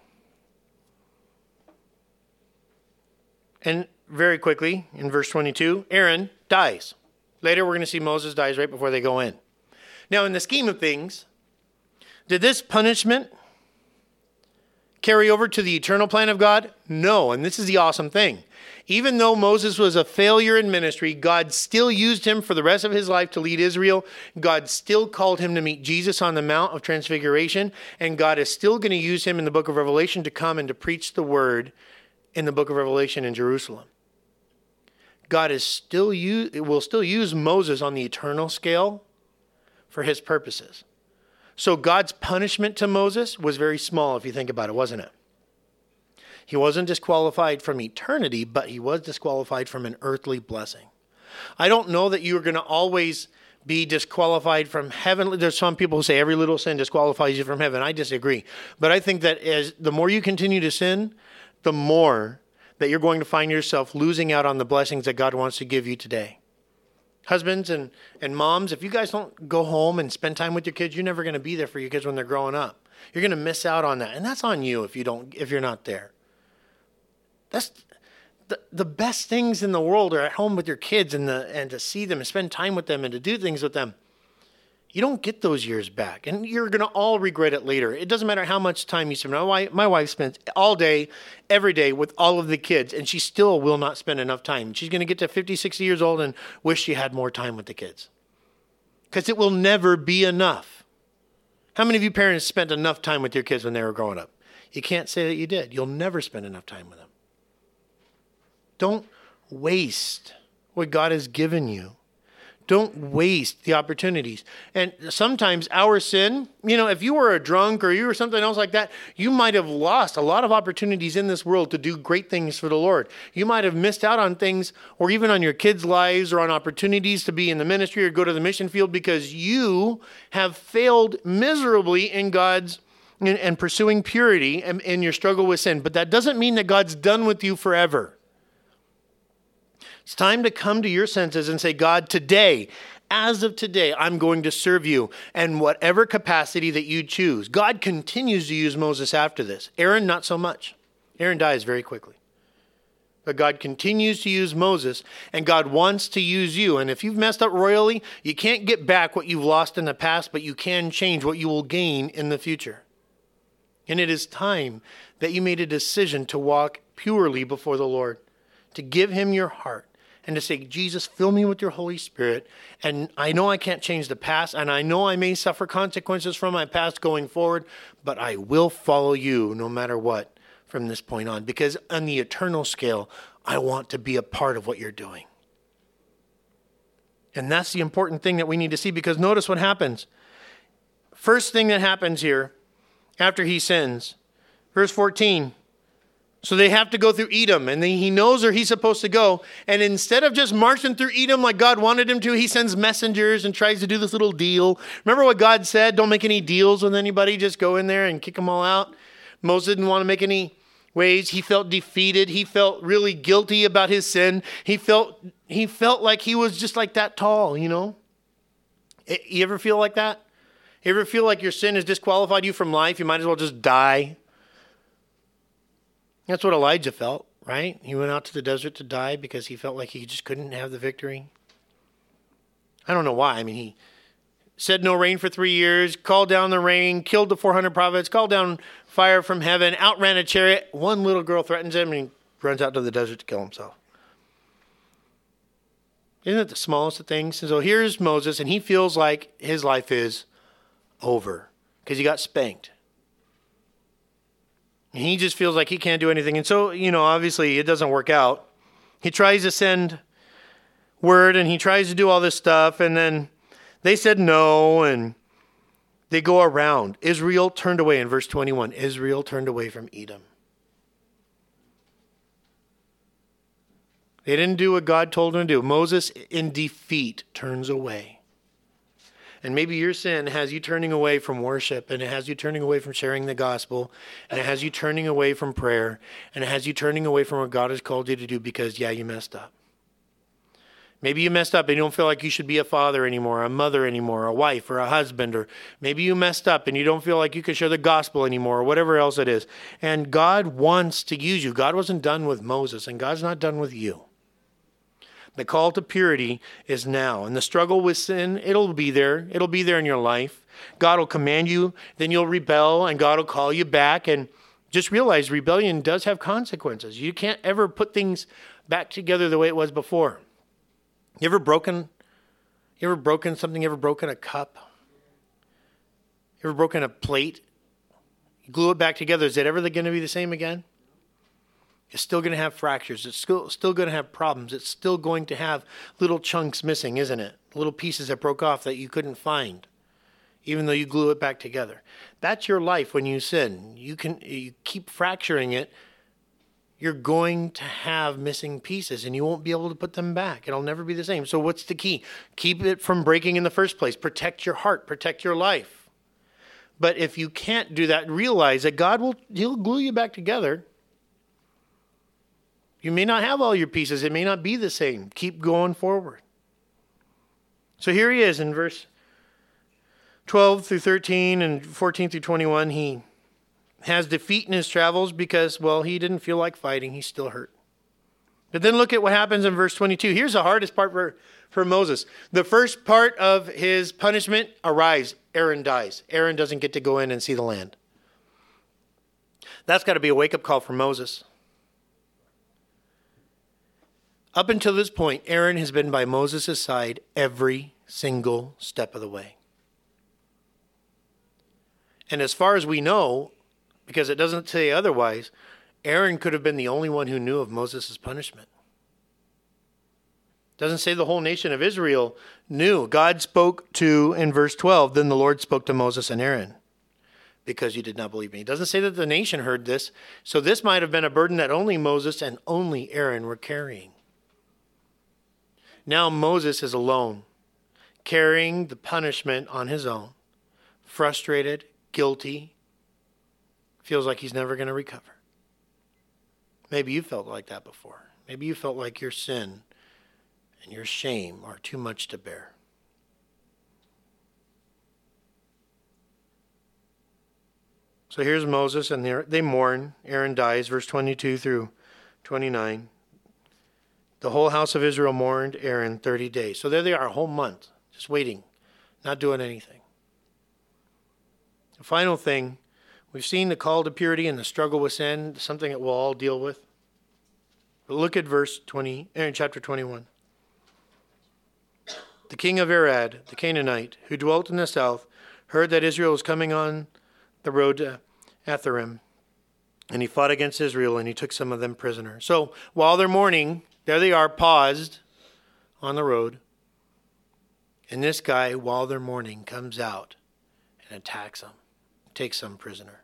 And very quickly, in verse twenty-two, Aaron dies. Later we're going to see Moses dies right before they go in. Now, in the scheme of things, did this punishment carry over to the eternal plan of God? No, and this is the awesome thing. Even though Moses was a failure in ministry, God still used him for the rest of his life to lead Israel. God still called him to meet Jesus on the Mount of Transfiguration, and God is still going to use him in the book of Revelation to come and to preach the word in the book of Revelation in Jerusalem. God is still use, will still use Moses on the eternal scale for his purposes. So God's punishment to Moses was very small, if you think about it, wasn't it? He wasn't disqualified from eternity, but he was disqualified from an earthly blessing. I don't know that you're going to always be disqualified from heaven. There's some people who say every little sin disqualifies you from heaven. I disagree. But I think that as the more you continue to sin, the more that you're going to find yourself losing out on the blessings that God wants to give you today. Husbands and, and moms, if you guys don't go home and spend time with your kids, you're never going to be there for your kids when they're growing up. You're going to miss out on that. And that's on you if you don't, if you're not there. That's the, the best things in the world are at home with your kids and the, and to see them and spend time with them and to do things with them. You don't get those years back, and you're going to all regret it later. It doesn't matter how much time you spend. My wife, my wife spends all day, every day with all of the kids, and she still will not spend enough time. She's going to get to fifty, sixty years old and wish she had more time with the kids because it will never be enough. How many of you parents spent enough time with your kids when they were growing up? You can't say that you did. You'll never spend enough time with them. Don't waste what God has given you. Don't waste the opportunities. And sometimes our sin, you know, if you were a drunk or you were something else like that, you might have lost a lot of opportunities in this world to do great things for the Lord. You might have missed out on things, or even on your kids' lives, or on opportunities to be in the ministry or go to the mission field, because you have failed miserably in God's and, and pursuing purity and in your struggle with sin. But that doesn't mean that God's done with you forever. It's time to come to your senses and say, God, today, as of today, I'm going to serve you in whatever capacity that you choose. God continues to use Moses after this. Aaron, not so much. Aaron dies very quickly. But God continues to use Moses, and God wants to use you. And if you've messed up royally, you can't get back what you've lost in the past, but you can change what you will gain in the future. And it is time that you made a decision to walk purely before the Lord, to give him your heart, and to say, Jesus, fill me with your Holy Spirit. And I know I can't change the past, and I know I may suffer consequences from my past going forward, but I will follow you no matter what from this point on, because on the eternal scale, I want to be a part of what you're doing. And that's the important thing that we need to see, because notice what happens. First thing that happens here after he sins, verse fourteen, so they have to go through Edom, and he knows where he's supposed to go. And instead of just marching through Edom like God wanted him to, he sends messengers and tries to do this little deal. Remember what God said? Don't make any deals with anybody. Just go in there and kick them all out. Moses didn't want to make any ways. He felt defeated. He felt really guilty about his sin. He felt he felt like he was just like that tall, you know? You ever feel like that? You ever feel like your sin has disqualified you from life? You might as well just die. That's what Elijah felt, right? He went out to the desert to die because he felt like he just couldn't have the victory. I don't know why. I mean, he said no rain for three years, called down the rain, killed the four hundred prophets, called down fire from heaven, outran a chariot. One little girl threatens him, and he runs out to the desert to kill himself. Isn't it the smallest of things? And so here's Moses, and he feels like his life is over because he got spanked. And he just feels like he can't do anything. And so, you know, obviously it doesn't work out. He tries to send word, and he tries to do all this stuff, and then they said no, and they go around. Israel turned away in verse twenty-one. Israel turned away from Edom. They didn't do what God told them to do. Moses, in defeat, turns away. And maybe your sin has you turning away from worship, and it has you turning away from sharing the gospel, and it has you turning away from prayer, and it has you turning away from what God has called you to do because, yeah, you messed up. Maybe you messed up and you don't feel like you should be a father anymore, a mother anymore, a wife or a husband, or maybe you messed up and you don't feel like you can share the gospel anymore, or whatever else it is. And God wants to use you. God wasn't done with Moses, and God's not done with you. The call to purity is now. And the struggle with sin, it'll be there. It'll be there in your life. God will command you, then you'll rebel, and God will call you back. And just realize rebellion does have consequences. You can't ever put things back together the way it was before. You ever broken, you ever broken something? You ever broken a cup? You ever broken a plate? You glue it back together. Is it ever going to be the same again? It's still going to have fractures. It's still, still going to have problems. It's still going to have little chunks missing, isn't it? Little pieces that broke off that you couldn't find, even though you glue it back together. That's your life when you sin. You can you keep fracturing it. You're going to have missing pieces, and you won't be able to put them back. It'll never be the same. So what's the key? Keep it from breaking in the first place. Protect your heart. Protect your life. But if you can't do that, realize that God will he'll glue you back together. You may not have all your pieces. It may not be the same. Keep going forward. So here he is in verse twelve through thirteen and fourteen through twenty-one. He has defeat in his travels because, well, he didn't feel like fighting. He's still hurt. But then look at what happens in verse twenty-two. Here's the hardest part for, for Moses. The first part of his punishment arrives. Aaron dies. Aaron doesn't get to go in and see the land. That's got to be a wake-up call for Moses. Up until this point, Aaron has been by Moses' side every single step of the way. And as far as we know, because it doesn't say otherwise, Aaron could have been the only one who knew of Moses' punishment. Doesn't say the whole nation of Israel knew. God spoke to, in verse twelve, then the Lord spoke to Moses and Aaron, because you did not believe me. It doesn't say that the nation heard this. So this might have been a burden that only Moses and only Aaron were carrying. Now Moses is alone, carrying the punishment on his own, frustrated, guilty, feels like he's never going to recover. Maybe you felt like that before. Maybe you felt like your sin and your shame are too much to bear. So here's Moses, and they mourn. Aaron dies, verse twenty-two through twenty-nine. The whole house of Israel mourned Aaron thirty days. So there they are, a whole month, just waiting, not doing anything. The final thing, we've seen the call to purity and the struggle with sin, something that we'll all deal with. But look at verse twenty, Aaron chapter twenty-one. The king of Arad, the Canaanite, who dwelt in the south, heard that Israel was coming on the road to Atharim, and he fought against Israel, and he took some of them prisoner. So while they're mourning, there they are, paused on the road, and this guy, while they're mourning, comes out and attacks them, takes some prisoner.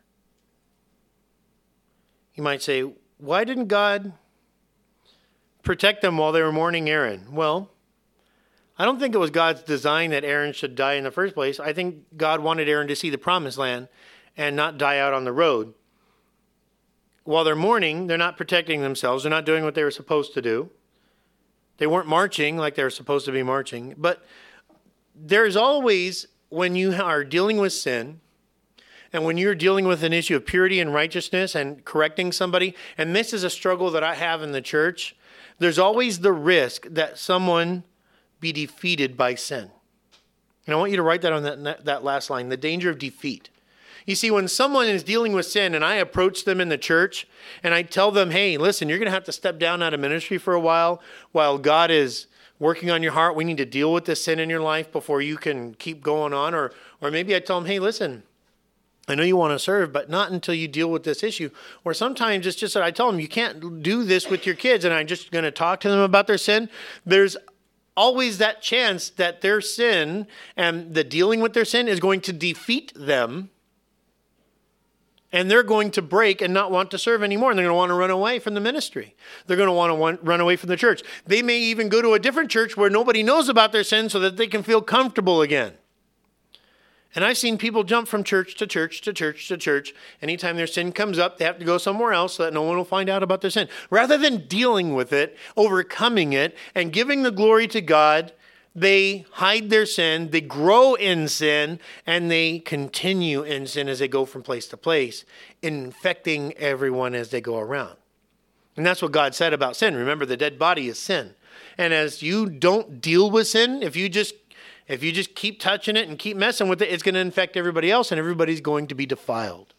You might say, why didn't God protect them while they were mourning Aaron? Well, I don't think it was God's design that Aaron should die in the first place. I think God wanted Aaron to see the promised land and not die out on the road. While they're mourning, they're not protecting themselves. They're not doing what they were supposed to do. They weren't marching like they were supposed to be marching. But there's always, when you are dealing with sin, and when you're dealing with an issue of purity and righteousness and correcting somebody, and this is a struggle that I have in the church, there's always the risk that someone be defeated by sin. And I want you to write that on that, that last line, the danger of defeat. You see, when someone is dealing with sin and I approach them in the church and I tell them, hey, listen, you're going to have to step down out of ministry for a while while God is working on your heart. We need to deal with this sin in your life before you can keep going on. Or, or maybe I tell them, hey, listen, I know you want to serve, but not until you deal with this issue. Or sometimes it's just that I tell them, you can't do this with your kids, and I'm just going to talk to them about their sin. There's always that chance that their sin and the dealing with their sin is going to defeat them, and they're going to break and not want to serve anymore, and they're going to want to run away from the ministry. They're going to want to want, run away from the church. They may even go to a different church where nobody knows about their sin so that they can feel comfortable again. And I've seen people jump from church to church to church to church. Anytime their sin comes up, they have to go somewhere else so that no one will find out about their sin. Rather than dealing with it, overcoming it, and giving the glory to God, they hide their sin, they grow in sin, and they continue in sin as they go from place to place, infecting everyone as they go around. And that's what God said about sin. Remember, the dead body is sin. And as you don't deal with sin, if you just If you just keep touching it and keep messing with it, it's going to infect everybody else, and everybody's going to be defiled.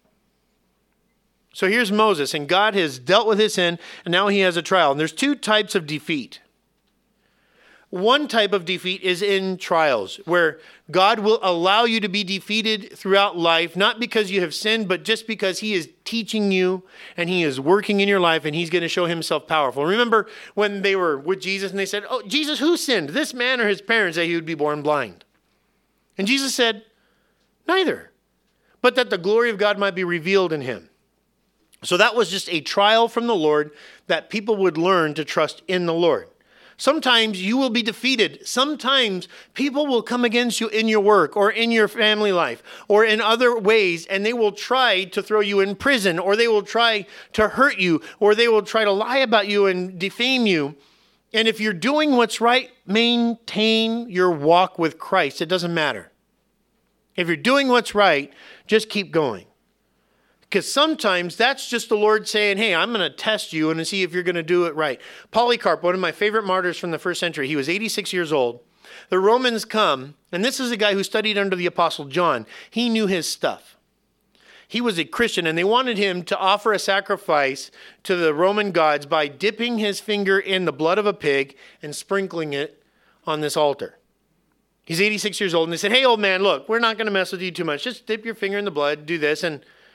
So here's Moses, and God has dealt with his sin, and now he has a trial. And there's two types of defeat. One type of defeat is in trials, where God will allow you to be defeated throughout life, not because you have sinned, but just because he is teaching you and he is working in your life, and he's going to show himself powerful. Remember when they were with Jesus and they said, oh, Jesus, who sinned, this man or his parents, that he would be born blind? And Jesus said, neither, but that the glory of God might be revealed in him. So that was just a trial from the Lord that people would learn to trust in the Lord. Sometimes you will be defeated. Sometimes people will come against you in your work or in your family life or in other ways, and they will try to throw you in prison, or they will try to hurt you, or they will try to lie about you and defame you. And if you're doing what's right, maintain your walk with Christ. It doesn't matter. If you're doing what's right, just keep going. Because sometimes that's just the Lord saying, hey, I'm going to test you and see if you're going to do it right. Polycarp, one of my favorite martyrs from the first century, he was eighty-six years old. The Romans come, and this is a guy who studied under the Apostle John. He knew his stuff. He was a Christian, and they wanted him to offer a sacrifice to the Roman gods by dipping his finger in the blood of a pig and sprinkling it on this altar. He's eighty-six years old, and they said, hey, old man, look, we're not going to mess with you too much. Just dip your finger in the blood, do this, and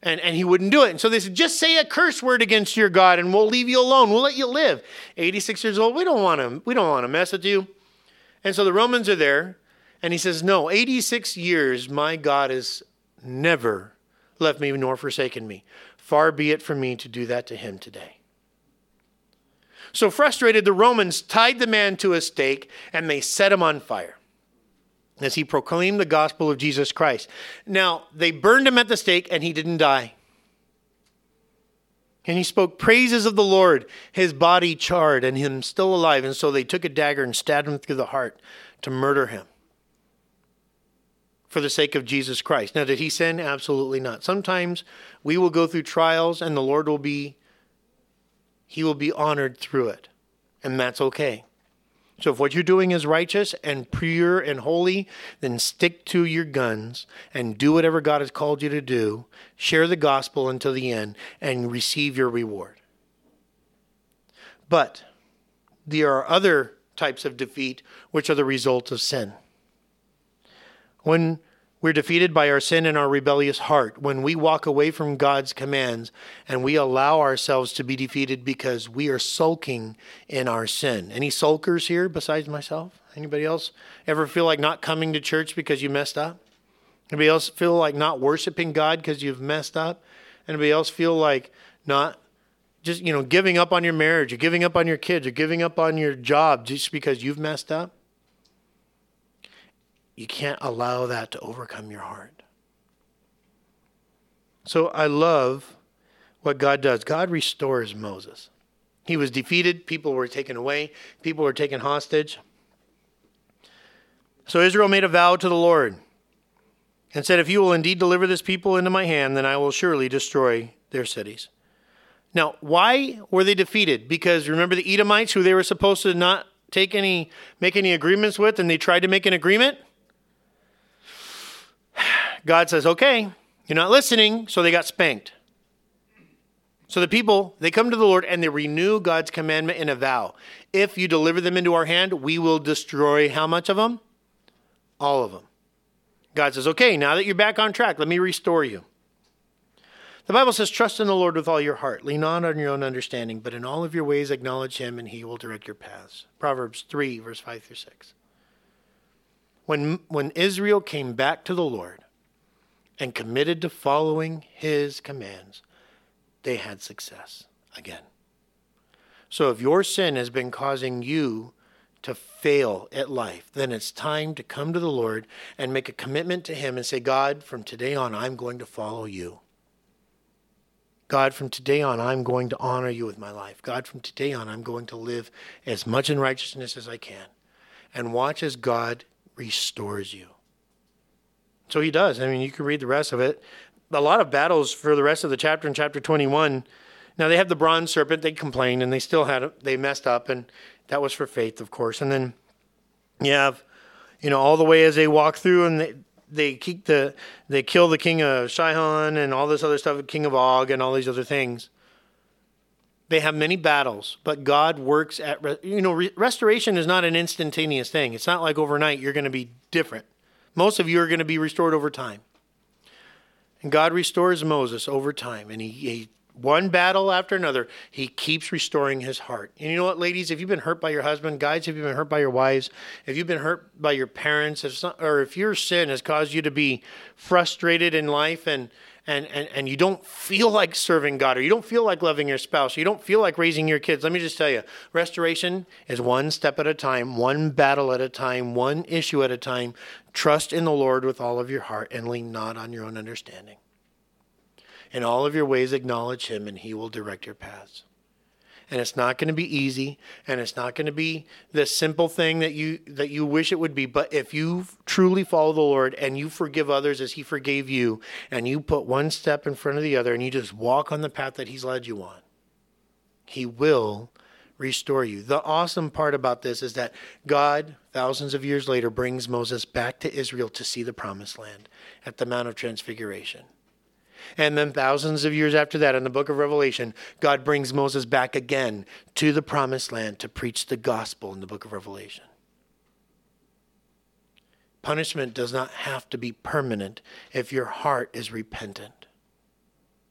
And, and he wouldn't do it. And so they said, just say a curse word against your God and we'll leave you alone. We'll let you live. eighty-six years old, we don't want to, we don't want to mess with you. And so the Romans are there. And he says, no, eighty-six years, my God has never left me nor forsaken me. Far be it from me to do that to him today. So frustrated, the Romans tied the man to a stake and they set him on fire as he proclaimed the gospel of Jesus Christ. Now, they burned him at the stake and he didn't die. And he spoke praises of the Lord, his body charred and him still alive. And so they took a dagger and stabbed him through the heart to murder him for the sake of Jesus Christ. Now, did he sin? Absolutely not. Sometimes we will go through trials and the Lord will be, he will be honored through it. And that's okay. So if what you're doing is righteous and pure and holy, then stick to your guns and do whatever God has called you to do. Share the gospel until the end and receive your reward. But there are other types of defeat which are the result of sin. When we're defeated by our sin and our rebellious heart, when we walk away from God's commands and we allow ourselves to be defeated because we are sulking in our sin. Any sulkers here besides myself? Anybody else ever feel like not coming to church because you messed up? Anybody else feel like not worshiping God because you've messed up? Anybody else feel like not just, you know, giving up on your marriage or giving up on your kids or giving up on your job just because you've messed up? You can't allow that to overcome your heart. So I love what God does. God restores Moses. He was defeated. People were taken away. People were taken hostage. So Israel made a vow to the Lord and said, if you will indeed deliver this people into my hand, then I will surely destroy their cities. Now, why were they defeated? Because remember the Edomites who they were supposed to not take any, make any agreements with, and they tried to make an agreement? God says, okay, you're not listening, so they got spanked. So the people, they come to the Lord and they renew God's commandment in a vow. If you deliver them into our hand, we will destroy how much of them? All of them. God says, okay, now that you're back on track, let me restore you. The Bible says, trust in the Lord with all your heart. Lean not on your own understanding, but in all of your ways acknowledge him and he will direct your paths. Proverbs three, verse five through six. When, when Israel came back to the Lord and committed to following his commands, they had success again. So if your sin has been causing you to fail at life, then it's time to come to the Lord and make a commitment to him and say, God, from today on, I'm going to follow you. God, from today on, I'm going to honor you with my life. God, from today on, I'm going to live as much in righteousness as I can. And watch as God restores you. So he does. I mean, you can read the rest of it. A lot of battles for the rest of the chapter in chapter twenty-one. Now they have the bronze serpent. They complained and they still had it. They messed up, and that was for faith, of course. And then you have, you know, all the way as they walk through and they they keep the they kill the king of Shihon and all this other stuff, king of Og and all these other things. They have many battles, but God works at, you know, re- restoration is not an instantaneous thing. It's not like overnight you're going to be different. Most of you are going to be restored over time. And God restores Moses over time. And he, he one battle after another, he keeps restoring his heart. And you know what, ladies? If you've been hurt by your husband, guys, if you've been hurt by your wives, if you've been hurt by your parents, if some, or if your sin has caused you to be frustrated in life and And, and and you don't feel like serving God, or you don't feel like loving your spouse, or you don't feel like raising your kids, let me just tell you, restoration is one step at a time, one battle at a time, one issue at a time. Trust in the Lord with all of your heart and lean not on your own understanding. In all of your ways acknowledge him and he will direct your paths. And it's not going to be easy, and it's not going to be the simple thing that you that you wish it would be. But if you truly follow the Lord and you forgive others as he forgave you, and you put one step in front of the other and you just walk on the path that he's led you on, he will restore you. The awesome part about this is that God, thousands of years later, brings Moses back to Israel to see the promised land at the Mount of Transfiguration. And then thousands of years after that, in the book of Revelation, God brings Moses back again to the promised land to preach the gospel in the book of Revelation. Punishment does not have to be permanent if your heart is repentant.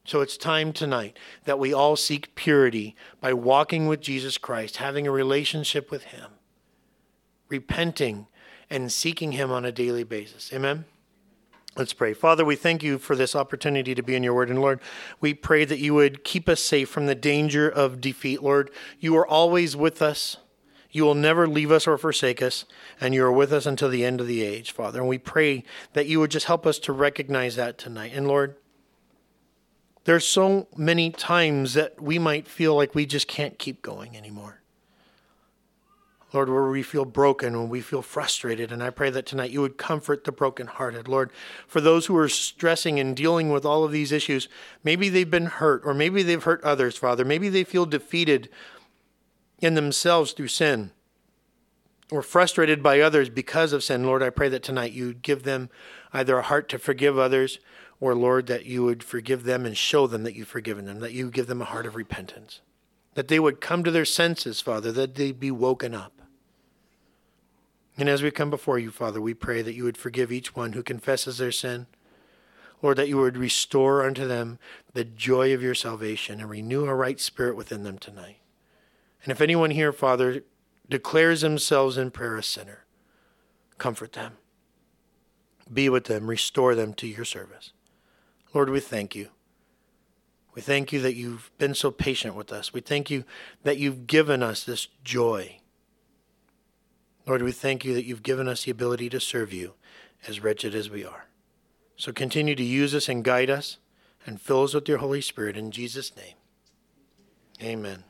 So it's time tonight that we all seek purity by walking with Jesus Christ, having a relationship with him, repenting and seeking him on a daily basis. Amen? Let's pray. Father, we thank you for this opportunity to be in your word. And Lord, we pray that you would keep us safe from the danger of defeat. Lord, you are always with us. You will never leave us or forsake us, and you are with us until the end of the age, Father. And we pray that you would just help us to recognize that tonight. And Lord, there's so many times that we might feel like we just can't keep going anymore. Lord, where we feel broken, when we feel frustrated, and I pray that tonight you would comfort the brokenhearted. Lord, for those who are stressing and dealing with all of these issues, maybe they've been hurt, or maybe they've hurt others, Father. Maybe they feel defeated in themselves through sin, or frustrated by others because of sin. Lord, I pray that tonight you would give them either a heart to forgive others, or Lord, that you would forgive them and show them that you've forgiven them, that you give them a heart of repentance, that they would come to their senses, Father, that they'd be woken up. And as we come before you, Father, we pray that you would forgive each one who confesses their sin. Lord, that you would restore unto them the joy of your salvation and renew a right spirit within them tonight. And if anyone here, Father, declares themselves in prayer a sinner, comfort them. Be with them. Restore them to your service. Lord, we thank you. We thank you that you've been so patient with us. We thank you that you've given us this joy. Lord, we thank you that you've given us the ability to serve you, as wretched as we are. So continue to use us and guide us and fill us with your Holy Spirit in Jesus' name. Amen.